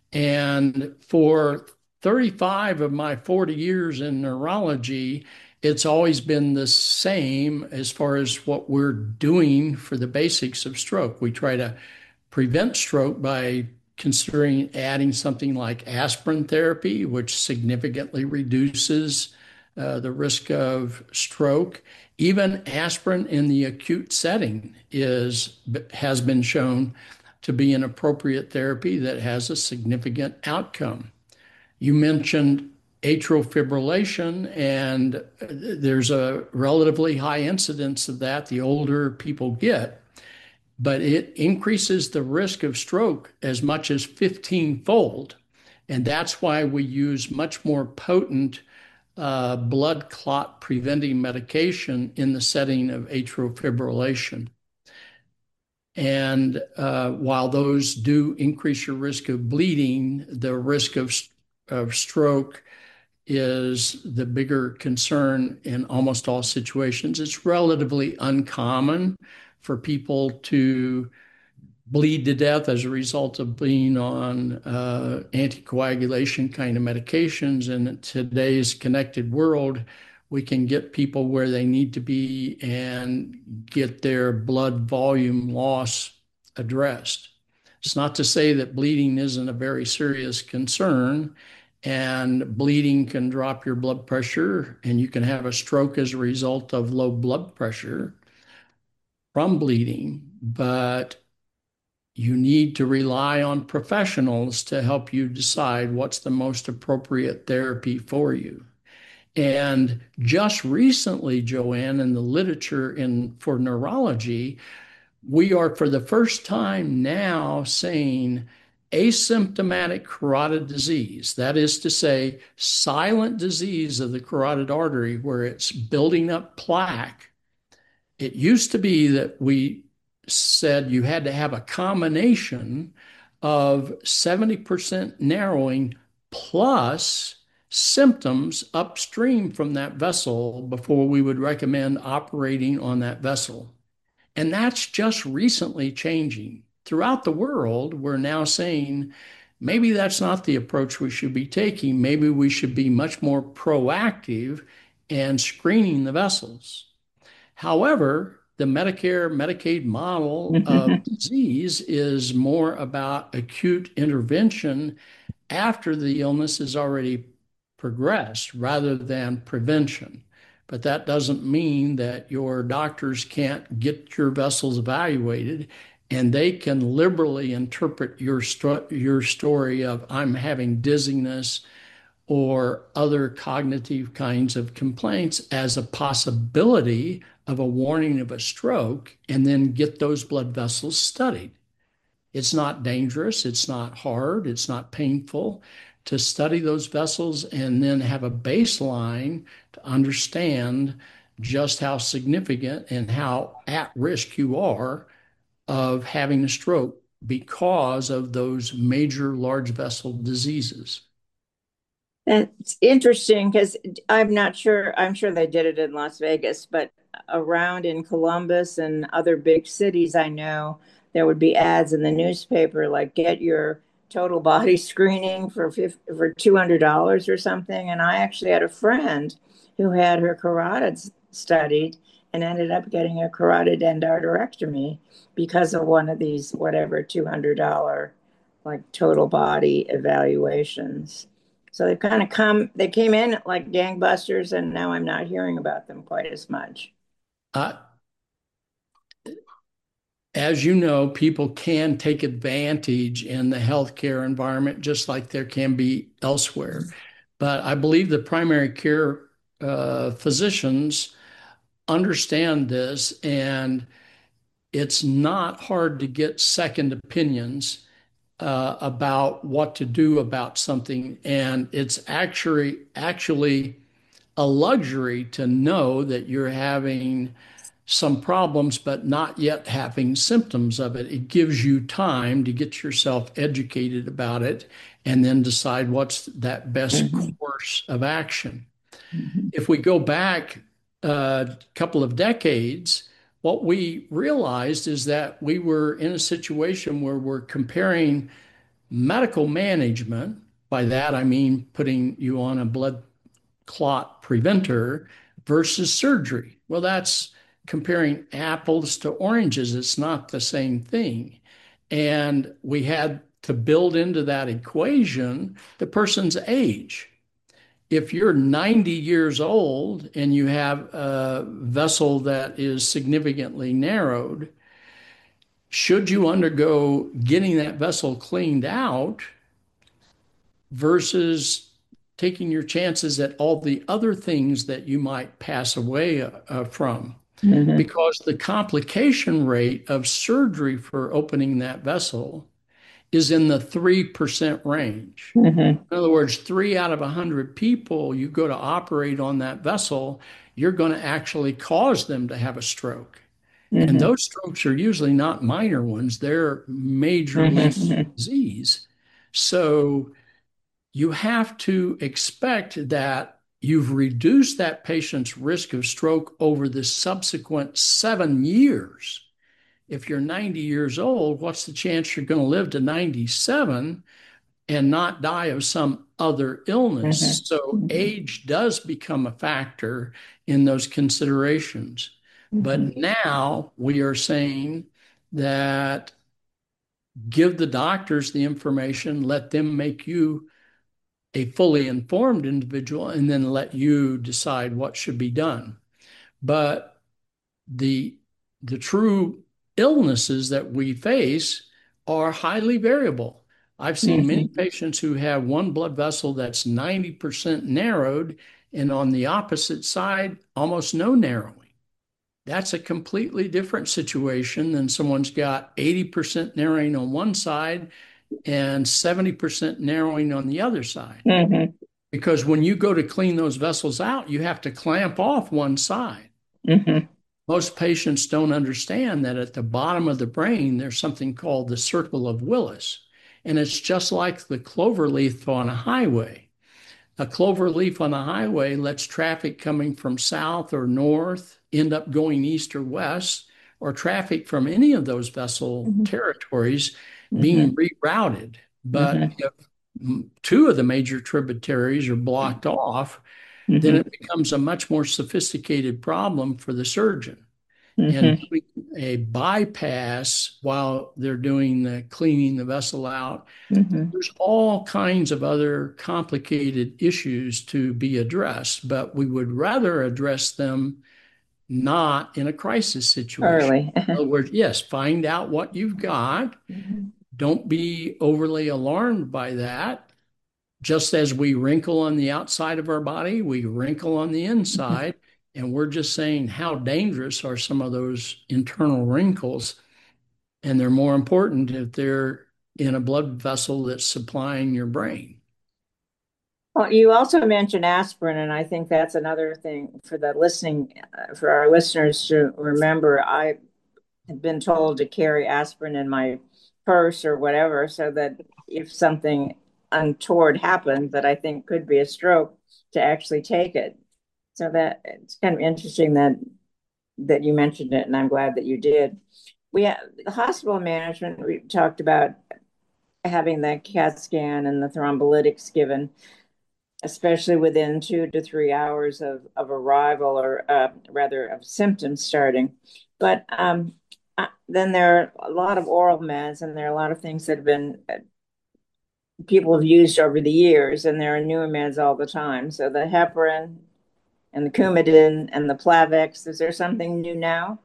And for thirty-five of my forty years in neurology, it's always been the same as far as what we're doing for the basics of stroke. We try to prevent stroke by considering adding something like aspirin therapy, which significantly reduces uh, the risk of stroke. Even aspirin in the acute setting is has been shown to be an appropriate therapy that has a significant outcome. You mentioned atrial fibrillation, and there's a relatively high incidence of that the older people get, but it increases the risk of stroke as much as fifteen fold. And that's why we use much more potent uh, blood clot preventing medication in the setting of atrial fibrillation. And uh, while those do increase your risk of bleeding, the risk of, of stroke is the bigger concern in almost all situations. It's relatively uncommon for people to bleed to death as a result of being on uh, anticoagulation kind of medications. In today's connected world, we can get people where they need to be and get their blood volume loss addressed. It's not to say that bleeding isn't a very serious concern, and bleeding can drop your blood pressure, and you can have a stroke as a result of low blood pressure from bleeding, but you need to rely on professionals to help you decide what's the most appropriate therapy for you. And just recently, Joanne, in the literature in for neurology, we are for the first time now saying asymptomatic carotid disease. That is to say, silent disease of the carotid artery where it's building up plaque. It used to be that we said you had to have a combination of seventy percent narrowing plus symptoms upstream from that vessel before we would recommend operating on that vessel. And that's just recently changing. Throughout the world, we're now saying maybe that's not the approach we should be taking. Maybe we should be much more proactive and screening the vessels. However, the Medicare, Medicaid model of disease is more about acute intervention after the illness has already progressed rather than prevention. But that doesn't mean that your doctors can't get your vessels evaluated and they can liberally interpret your, sto- your story of I'm having dizziness or other cognitive kinds of complaints as a possibility of a warning of a stroke, and then get those blood vessels studied. It's not dangerous, it's not hard, it's not painful to study those vessels and then have a baseline to understand just how significant and how at risk you are of having a stroke because of those major large vessel diseases. It's interesting because I'm not sure, I'm sure they did it in Las Vegas, but around in Columbus and other big cities, I know there would be ads in the newspaper like get your total body screening for for two hundred dollars or something. And I actually had a friend who had her carotids studied and ended up getting a carotid endarterectomy because of one of these, whatever, two hundred dollars like total body evaluations. So they've kind of come, they came in like gangbusters, and now I'm not hearing about them quite as much. Uh, as you know, people can take advantage in the healthcare environment just like there can be elsewhere. But I believe the primary care uh, physicians understand this, and it's not hard to get second opinions uh, about what to do about something. And it's actually actually a luxury to know that you're having some problems, but not yet having symptoms of it. It gives you time to get yourself educated about it and then decide what's that best mm-hmm. course of action. Mm-hmm. If we go back a couple of decades, what we realized is that we were in a situation where we're comparing medical management. By that, I mean putting you on a blood clot preventer versus surgery. Well, that's comparing apples to oranges. It's not the same thing. And we had to build into that equation the person's age. If you're ninety years old and you have a vessel that is significantly narrowed, should you undergo getting that vessel cleaned out versus taking your chances at all the other things that you might pass away uh, from? Mm-hmm. Because the complication rate of surgery for opening that vessel is in the three percent range. Mm-hmm. In other words, three out of one hundred people you go to operate on that vessel, you're going to actually cause them to have a stroke. Mm-hmm. And those strokes are usually not minor ones. They're major mm-hmm. disease. So you have to expect that you've reduced that patient's risk of stroke over the subsequent seven years. If you're ninety years old, what's the chance you're going to live to ninety-seven and not die of some other illness? Mm-hmm. So mm-hmm. age does become a factor in those considerations. Mm-hmm. But now we are saying that give the doctors the information, let them make you a fully informed individual, and then let you decide what should be done. But the the true illnesses that we face are highly variable. I've seen mm-hmm. many patients who have one blood vessel that's ninety percent narrowed, and on the opposite side, almost no narrowing. That's a completely different situation than someone's got eighty percent narrowing on one side and seventy percent narrowing on the other side. Mm-hmm. Because when you go to clean those vessels out, you have to clamp off one side. Mm-hmm. Most patients don't understand that at the bottom of the brain, there's something called the circle of Willis. And it's just like the clover leaf on a highway. A clover leaf on a highway lets traffic coming from south or north end up going east or west, or traffic from any of those vessel mm-hmm. territories being mm-hmm. rerouted. But mm-hmm. if two of the major tributaries are blocked off, mm-hmm. then it becomes a much more sophisticated problem for the surgeon. Mm-hmm. And doing a bypass while they're doing the cleaning the vessel out, mm-hmm. there's all kinds of other complicated issues to be addressed, but we would rather address them not in a crisis situation. Early. In other words, yes, find out what you've got. Mm-hmm. Don't be overly alarmed by that. Just as we wrinkle on the outside of our body, we wrinkle on the inside. Mm-hmm. And we're just saying how dangerous are some of those internal wrinkles. And they're more important if they're in a blood vessel that's supplying your brain. Well, you also mentioned aspirin, and I think that's another thing for the listening, uh, for our listeners to remember. I have been told to carry aspirin in my purse or whatever, so that if something untoward happens that I think could be a stroke, to actually take it. So that it's kind of interesting that that you mentioned it, and I'm glad that you did. We have the hospital management. We talked about having the CAT scan and the thrombolytics given, especially within two to three hours of, of arrival, or uh, rather of symptoms starting. But um, uh, then there are a lot of oral meds, and there are a lot of things that have been uh, people have used over the years, and there are newer meds all the time. So the heparin and the Coumadin and the Plavix, is there something new now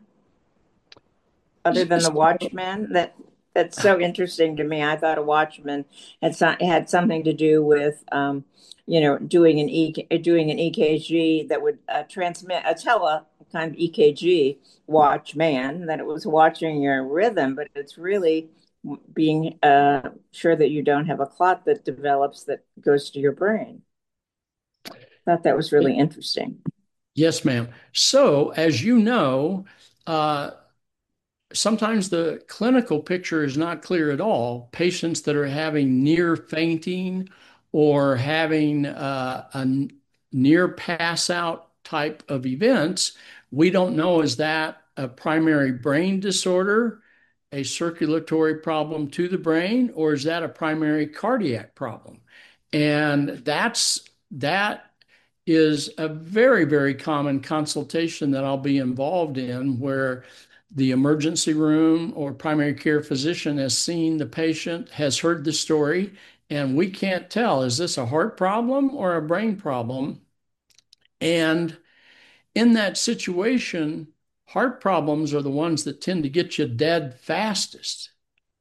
other than the Watchman that that's so interesting to me? I thought a Watchman had so, had something to do with um, you know, doing an e doing an E K G that would uh, transmit a tele kind of E K G Watchman, that it was watching your rhythm, but it's really being uh, sure that you don't have a clot that develops that goes to your brain. Thought that was really interesting. Yes, ma'am. So, as you know, uh, sometimes the clinical picture is not clear at all. Patients that are having near fainting or having uh, a near pass out type of events, we don't know, is that a primary brain disorder, a circulatory problem to the brain, or is that a primary cardiac problem? And that's that is a very, very common consultation that I'll be involved in, where the emergency room or primary care physician has seen the patient, has heard the story, and we can't tell, is this a heart problem or a brain problem? And in that situation, heart problems are the ones that tend to get you dead fastest.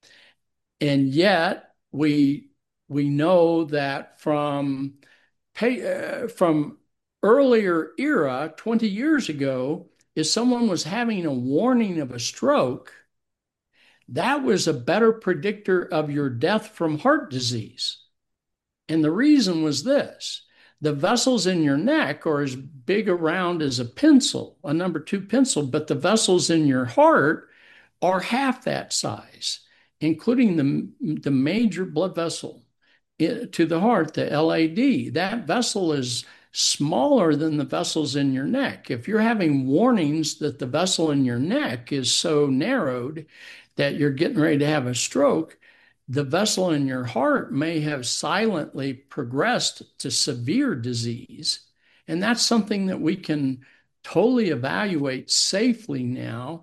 And yet we we know that from uh, from earlier era, twenty years ago, if someone was having a warning of a stroke, that was a better predictor of your death from heart disease. And the reason was this: the vessels in your neck are as big around as a pencil, a number two pencil, but the vessels in your heart are half that size, including the, the major blood vessel to the heart, the L A D. That vessel is smaller than the vessels in your neck. If you're having warnings that the vessel in your neck is so narrowed that you're getting ready to have a stroke, the vessel in your heart may have silently progressed to severe disease. And that's something that we can totally evaluate safely now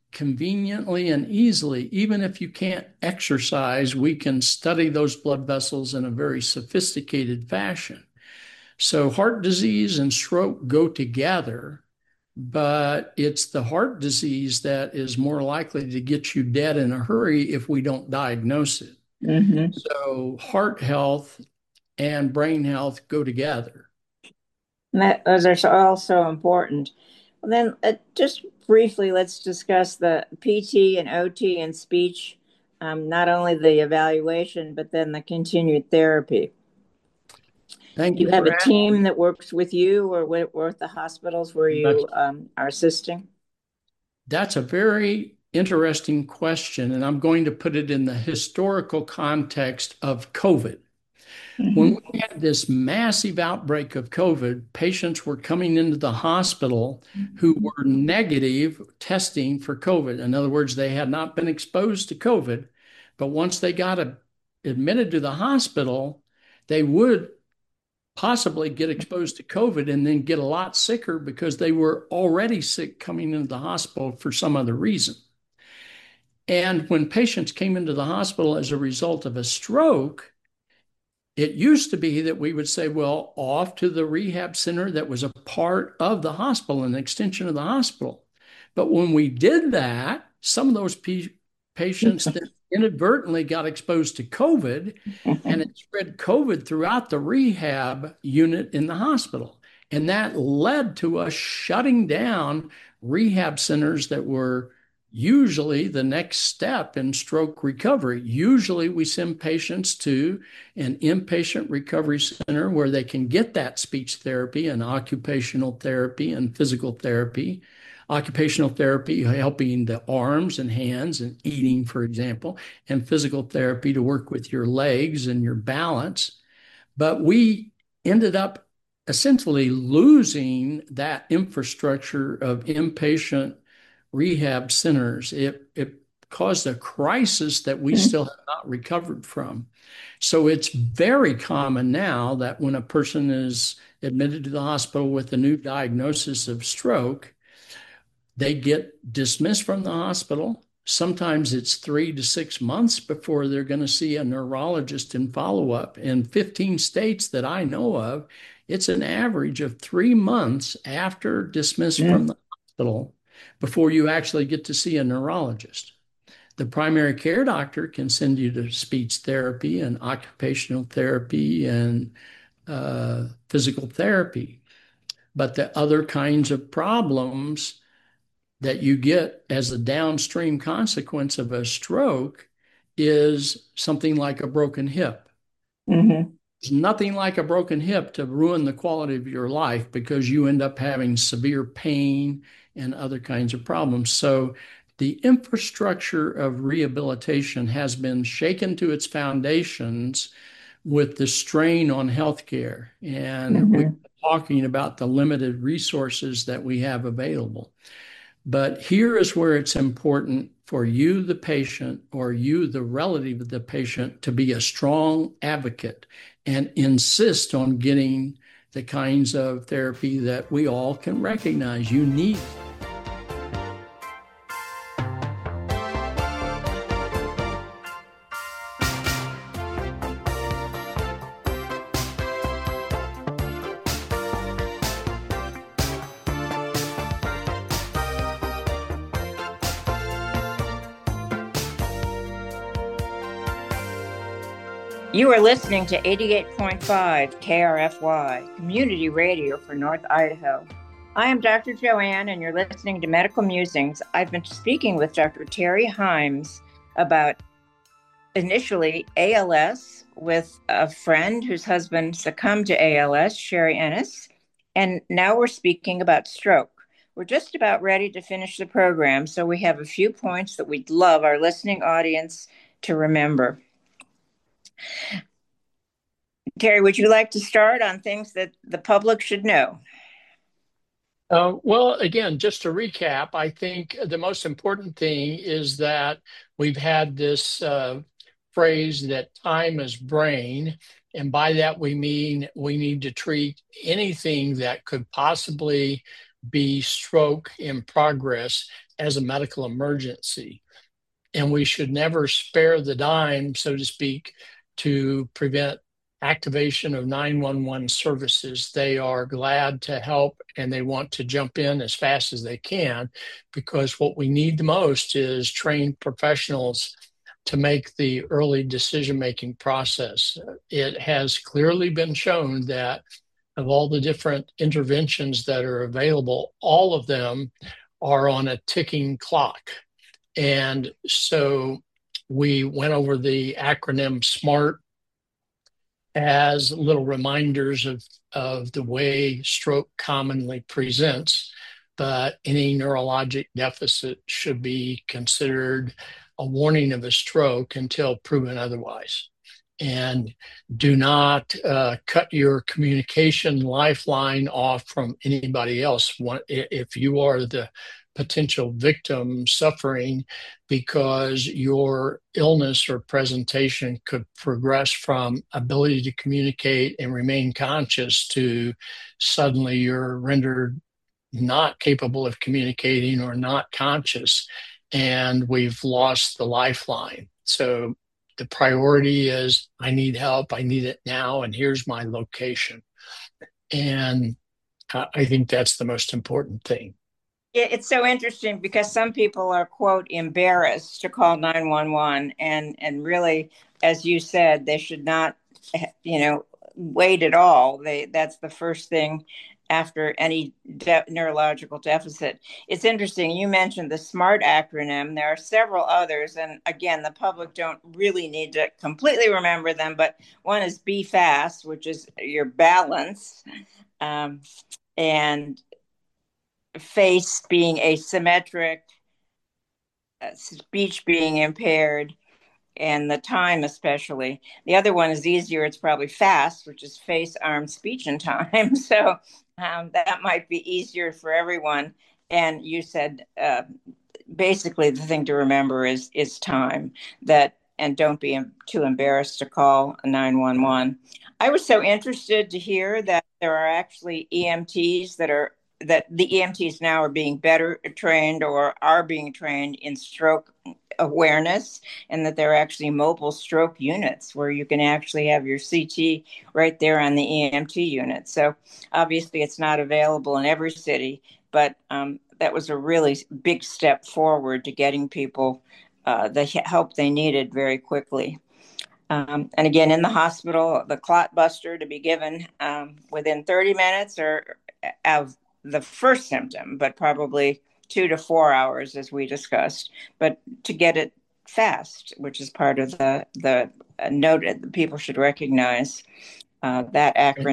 conveniently and easily. Even if you can't exercise, we can study those blood vessels in a very sophisticated fashion. So heart disease and stroke go together, but it's the heart disease that is more likely to get you dead in a hurry if we don't diagnose it. Mm-hmm. So heart health and brain health go together. And that, those are all so important. Well, then, uh, just briefly, let's discuss the P T and O T and speech, um, not only the evaluation, but then the continued therapy. Thank you you have for a asking. team that works with you or with, with the hospitals where you um, are assisting? That's a very interesting question, and I'm going to put it in the historical context of COVID. Mm-hmm. When we had this massive outbreak of COVID, patients were coming into the hospital who were negative testing for COVID. In other words, they had not been exposed to COVID, but once they got a, admitted to the hospital, they would possibly get exposed to COVID and then get a lot sicker because they were already sick coming into the hospital for some other reason. And when patients came into the hospital as a result of a stroke, it used to be that we would say, well, off to the rehab center that was a part of the hospital, an extension of the hospital. But when we did that, some of those p- patients that inadvertently got exposed to COVID, and it spread COVID throughout the rehab unit in the hospital. And that led to us shutting down rehab centers that were usually the next step in stroke recovery. Usually we send patients to an inpatient recovery center where they can get that speech therapy and occupational therapy and physical therapy. Occupational therapy helping the arms and hands and eating, for example, and physical therapy to work with your legs and your balance. But we ended up essentially losing that infrastructure of inpatient rehab centers. It, it caused a crisis that we still have not recovered from. So it's very common now that when a person is admitted to the hospital with a new diagnosis of stroke, they get dismissed from the hospital. Sometimes it's three to six months before they're going to see a neurologist in follow-up. In fifteen states that I know of, it's an average of three months after dismissed Mm. from the hospital before you actually get to see a neurologist. The primary care doctor can send you to speech therapy and occupational therapy and uh, physical therapy. But the other kinds of problems that you get as a downstream consequence of a stroke is something like a broken hip. Mm-hmm. There's nothing like a broken hip to ruin the quality of your life because you end up having severe pain and other kinds of problems. So the infrastructure of rehabilitation has been shaken to its foundations with the strain on healthcare. And Mm-hmm. we're talking about the limited resources that we have available. But here is where it's important for you, the patient, or you, the relative of the patient, to be a strong advocate and insist on getting the kinds of therapy that we all can recognize you need. You are listening to eighty-eight point five K R F Y, community radio for North Idaho. I am Doctor Joanne, and you're listening to Medical Musings. I've been speaking with Doctor Terry Himes about initially A L S with a friend whose husband succumbed to A L S, Sherry Ennis, and now we're speaking about stroke. We're just about ready to finish the program, so we have a few points that we'd love our listening audience to remember. Terry, would you like to start on things that the public should know? Uh, well, again, just to recap, I think the most important thing is that we've had this uh, phrase that time is brain. And by that, we mean we need to treat anything that could possibly be stroke in progress as a medical emergency. And we should never spare the dime, so to speak, to prevent activation of nine one one services. They are glad to help and they want to jump in as fast as they can, because what we need the most is trained professionals to make the early decision-making process. It has clearly been shown that of all the different interventions that are available, all of them are on a ticking clock. And so we went over the acronym SMART as little reminders of, of the way stroke commonly presents, but any neurologic deficit should be considered a warning of a stroke until proven otherwise. And do not uh, cut your communication lifeline off from anybody else. If you are the potential victim suffering because your illness or presentation could progress from ability to communicate and remain conscious to suddenly you're rendered not capable of communicating or not conscious, and we've lost the lifeline. So the priority is, I need help, I need it now, and here's my location. And uh, I think that's the most important thing. It's so interesting because some people are, quote, embarrassed to call nine one one. And, and really, as you said, they should not, you know, wait at all. They, that's the first thing after any de- neurological deficit. It's interesting. You mentioned the SMART acronym. There are several others. And again, the public don't really need to completely remember them. But one is B FAST, which is your balance. Um, and face being asymmetric, uh, speech being impaired, and the time especially. The other one is easier. It's probably FAST, which is face, arm, speech, and time. So um, that might be easier for everyone. And you said uh, basically the thing to remember is is time. That and don't be too embarrassed to call nine one one. I was so interested to hear that there are actually E M Ts that are that the E M Ts now are being better trained or are being trained in stroke awareness, and that there are actually mobile stroke units where you can actually have your C T right there on the E M T unit. So obviously it's not available in every city, but um, that was a really big step forward to getting people uh, the help they needed very quickly. Um, and again, in the hospital, the clot buster to be given um, within thirty minutes or of the first symptom, but probably two to four hours, as we discussed, but to get it fast, which is part of the, the note that people should recognize uh, that acronym.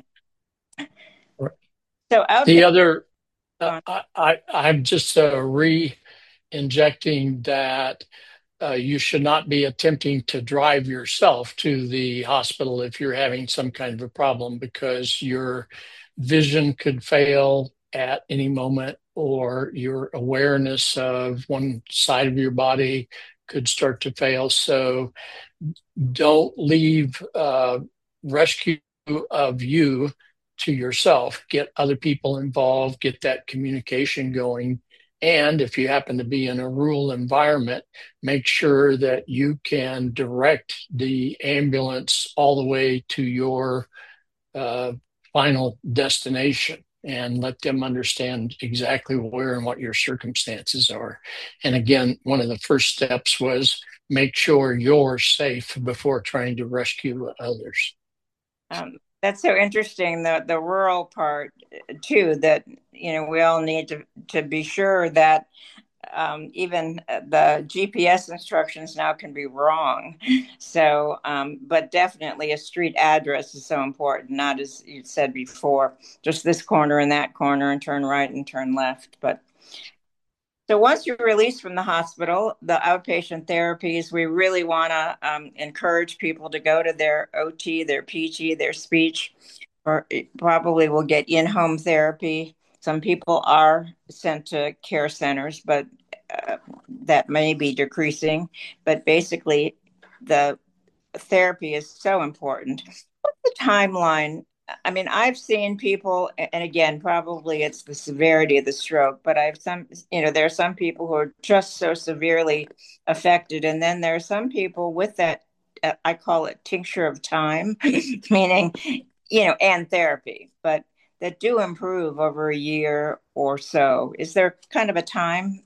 So the other, uh, I, I, I'm just uh, re-injecting that uh, you should not be attempting to drive yourself to the hospital if you're having some kind of a problem, because your vision could fail at any moment, or your awareness of one side of your body could start to fail. So don't leave uh, rescue of you to yourself. Get other people involved, get that communication going. And if you happen to be in a rural environment, make sure that you can direct the ambulance all the way to your uh, final destination, and let them understand exactly where and what your circumstances are. And again, one of the first steps was make sure you're safe before trying to rescue others. Um, that's so interesting, the the rural part too, that, you know, we all need to, to be sure that um, even the G P S instructions now can be wrong. So, um, but definitely a street address is so important, not, as you said before, just this corner and that corner and turn right and turn left. But so once you're released from the hospital, the outpatient therapies, we really want to um, encourage people to go to their O T, their P T, their speech, or probably will get in-home therapy. Some people are sent to care centers, but uh, that may be decreasing. But basically, the therapy is so important. What's the timeline I mean, I've seen people, and again, probably it's the severity of the stroke, but I've some, you know, there are some people who are just so severely affected. And then there are some people with that, uh, I call it tincture of time, meaning, you know, and therapy, but that do improve over a year or so. Is there kind of a time?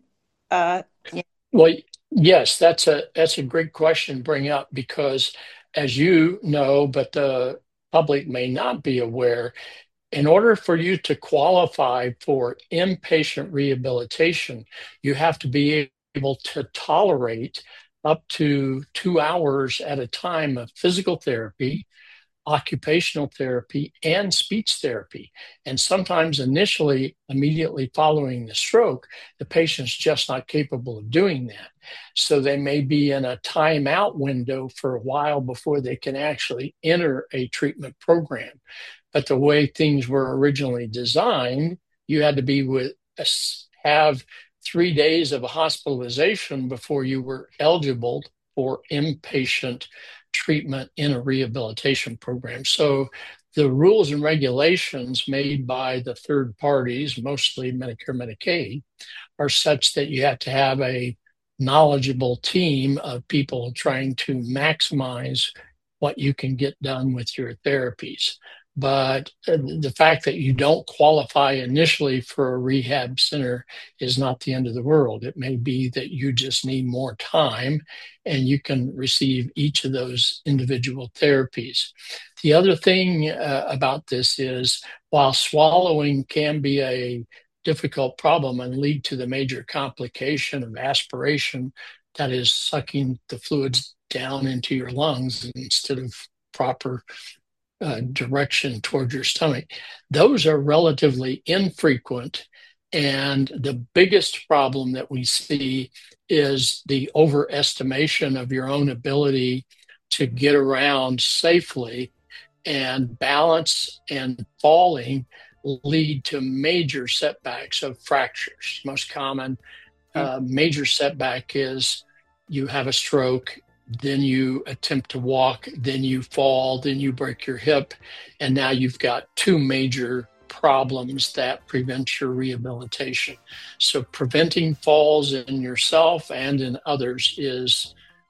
Uh, yeah. Well, yes, that's a that's a great question to bring up because, as you know, but the public may not be aware, in order for you to qualify for inpatient rehabilitation, you have to be able to tolerate up to two hours at a time of physical therapy, occupational therapy, and speech therapy. And sometimes initially, immediately following the stroke, the patient's just not capable of doing that. So they may be in a timeout window for a while before they can actually enter a treatment program. But the way things were originally designed, you had to be with have three days of hospitalization before you were eligible for inpatient treatment in a rehabilitation program. So the rules and regulations made by the third parties, mostly Medicare, Medicaid, are such that you have to have a knowledgeable team of people trying to maximize what you can get done with your therapies. But the fact that you don't qualify initially for a rehab center is not the end of the world. It may be that you just need more time and you can receive each of those individual therapies. The other thing uh, about this is while swallowing can be a difficult problem and lead to the major complication of aspiration, that is sucking the fluids down into your lungs instead of proper Uh, direction toward your stomach. Those are relatively infrequent. And the biggest problem that we see is the overestimation of your own ability to get around safely, and balance and falling lead to major setbacks of fractures. Most common uh, major setback is you have a stroke, then you attempt to walk, then you fall, then you break your hip, and now you've got two major problems that prevent your rehabilitation. So preventing falls in yourself and in others is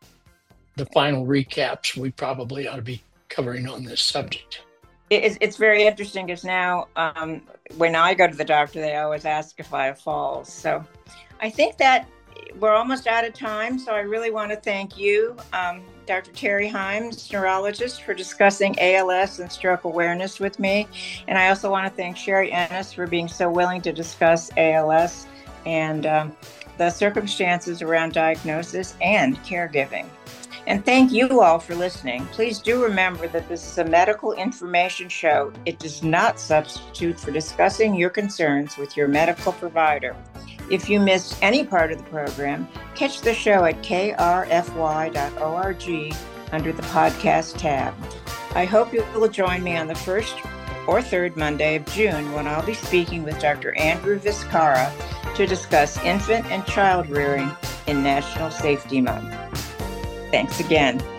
the final recaps we probably ought to be covering on this subject. It's, it's very interesting because now um, when I go to the doctor, they always ask if I have falls. So I think that we're almost out of time, so I really want to thank you, um, Doctor Terry Himes, neurologist, for discussing A L S and stroke awareness with me. And I also want to thank Sherry Ennis for being so willing to discuss A L S and um, the circumstances around diagnosis and caregiving. And thank you all for listening. Please do remember that this is a medical information show. It does not substitute for discussing your concerns with your medical provider. If you missed any part of the program, catch the show at k r f y dot org under the podcast tab. I hope you will join me on the first or third Monday of June when I'll be speaking with Doctor Andrew Viscara to discuss infant and child rearing in National Safety Month. Thanks again.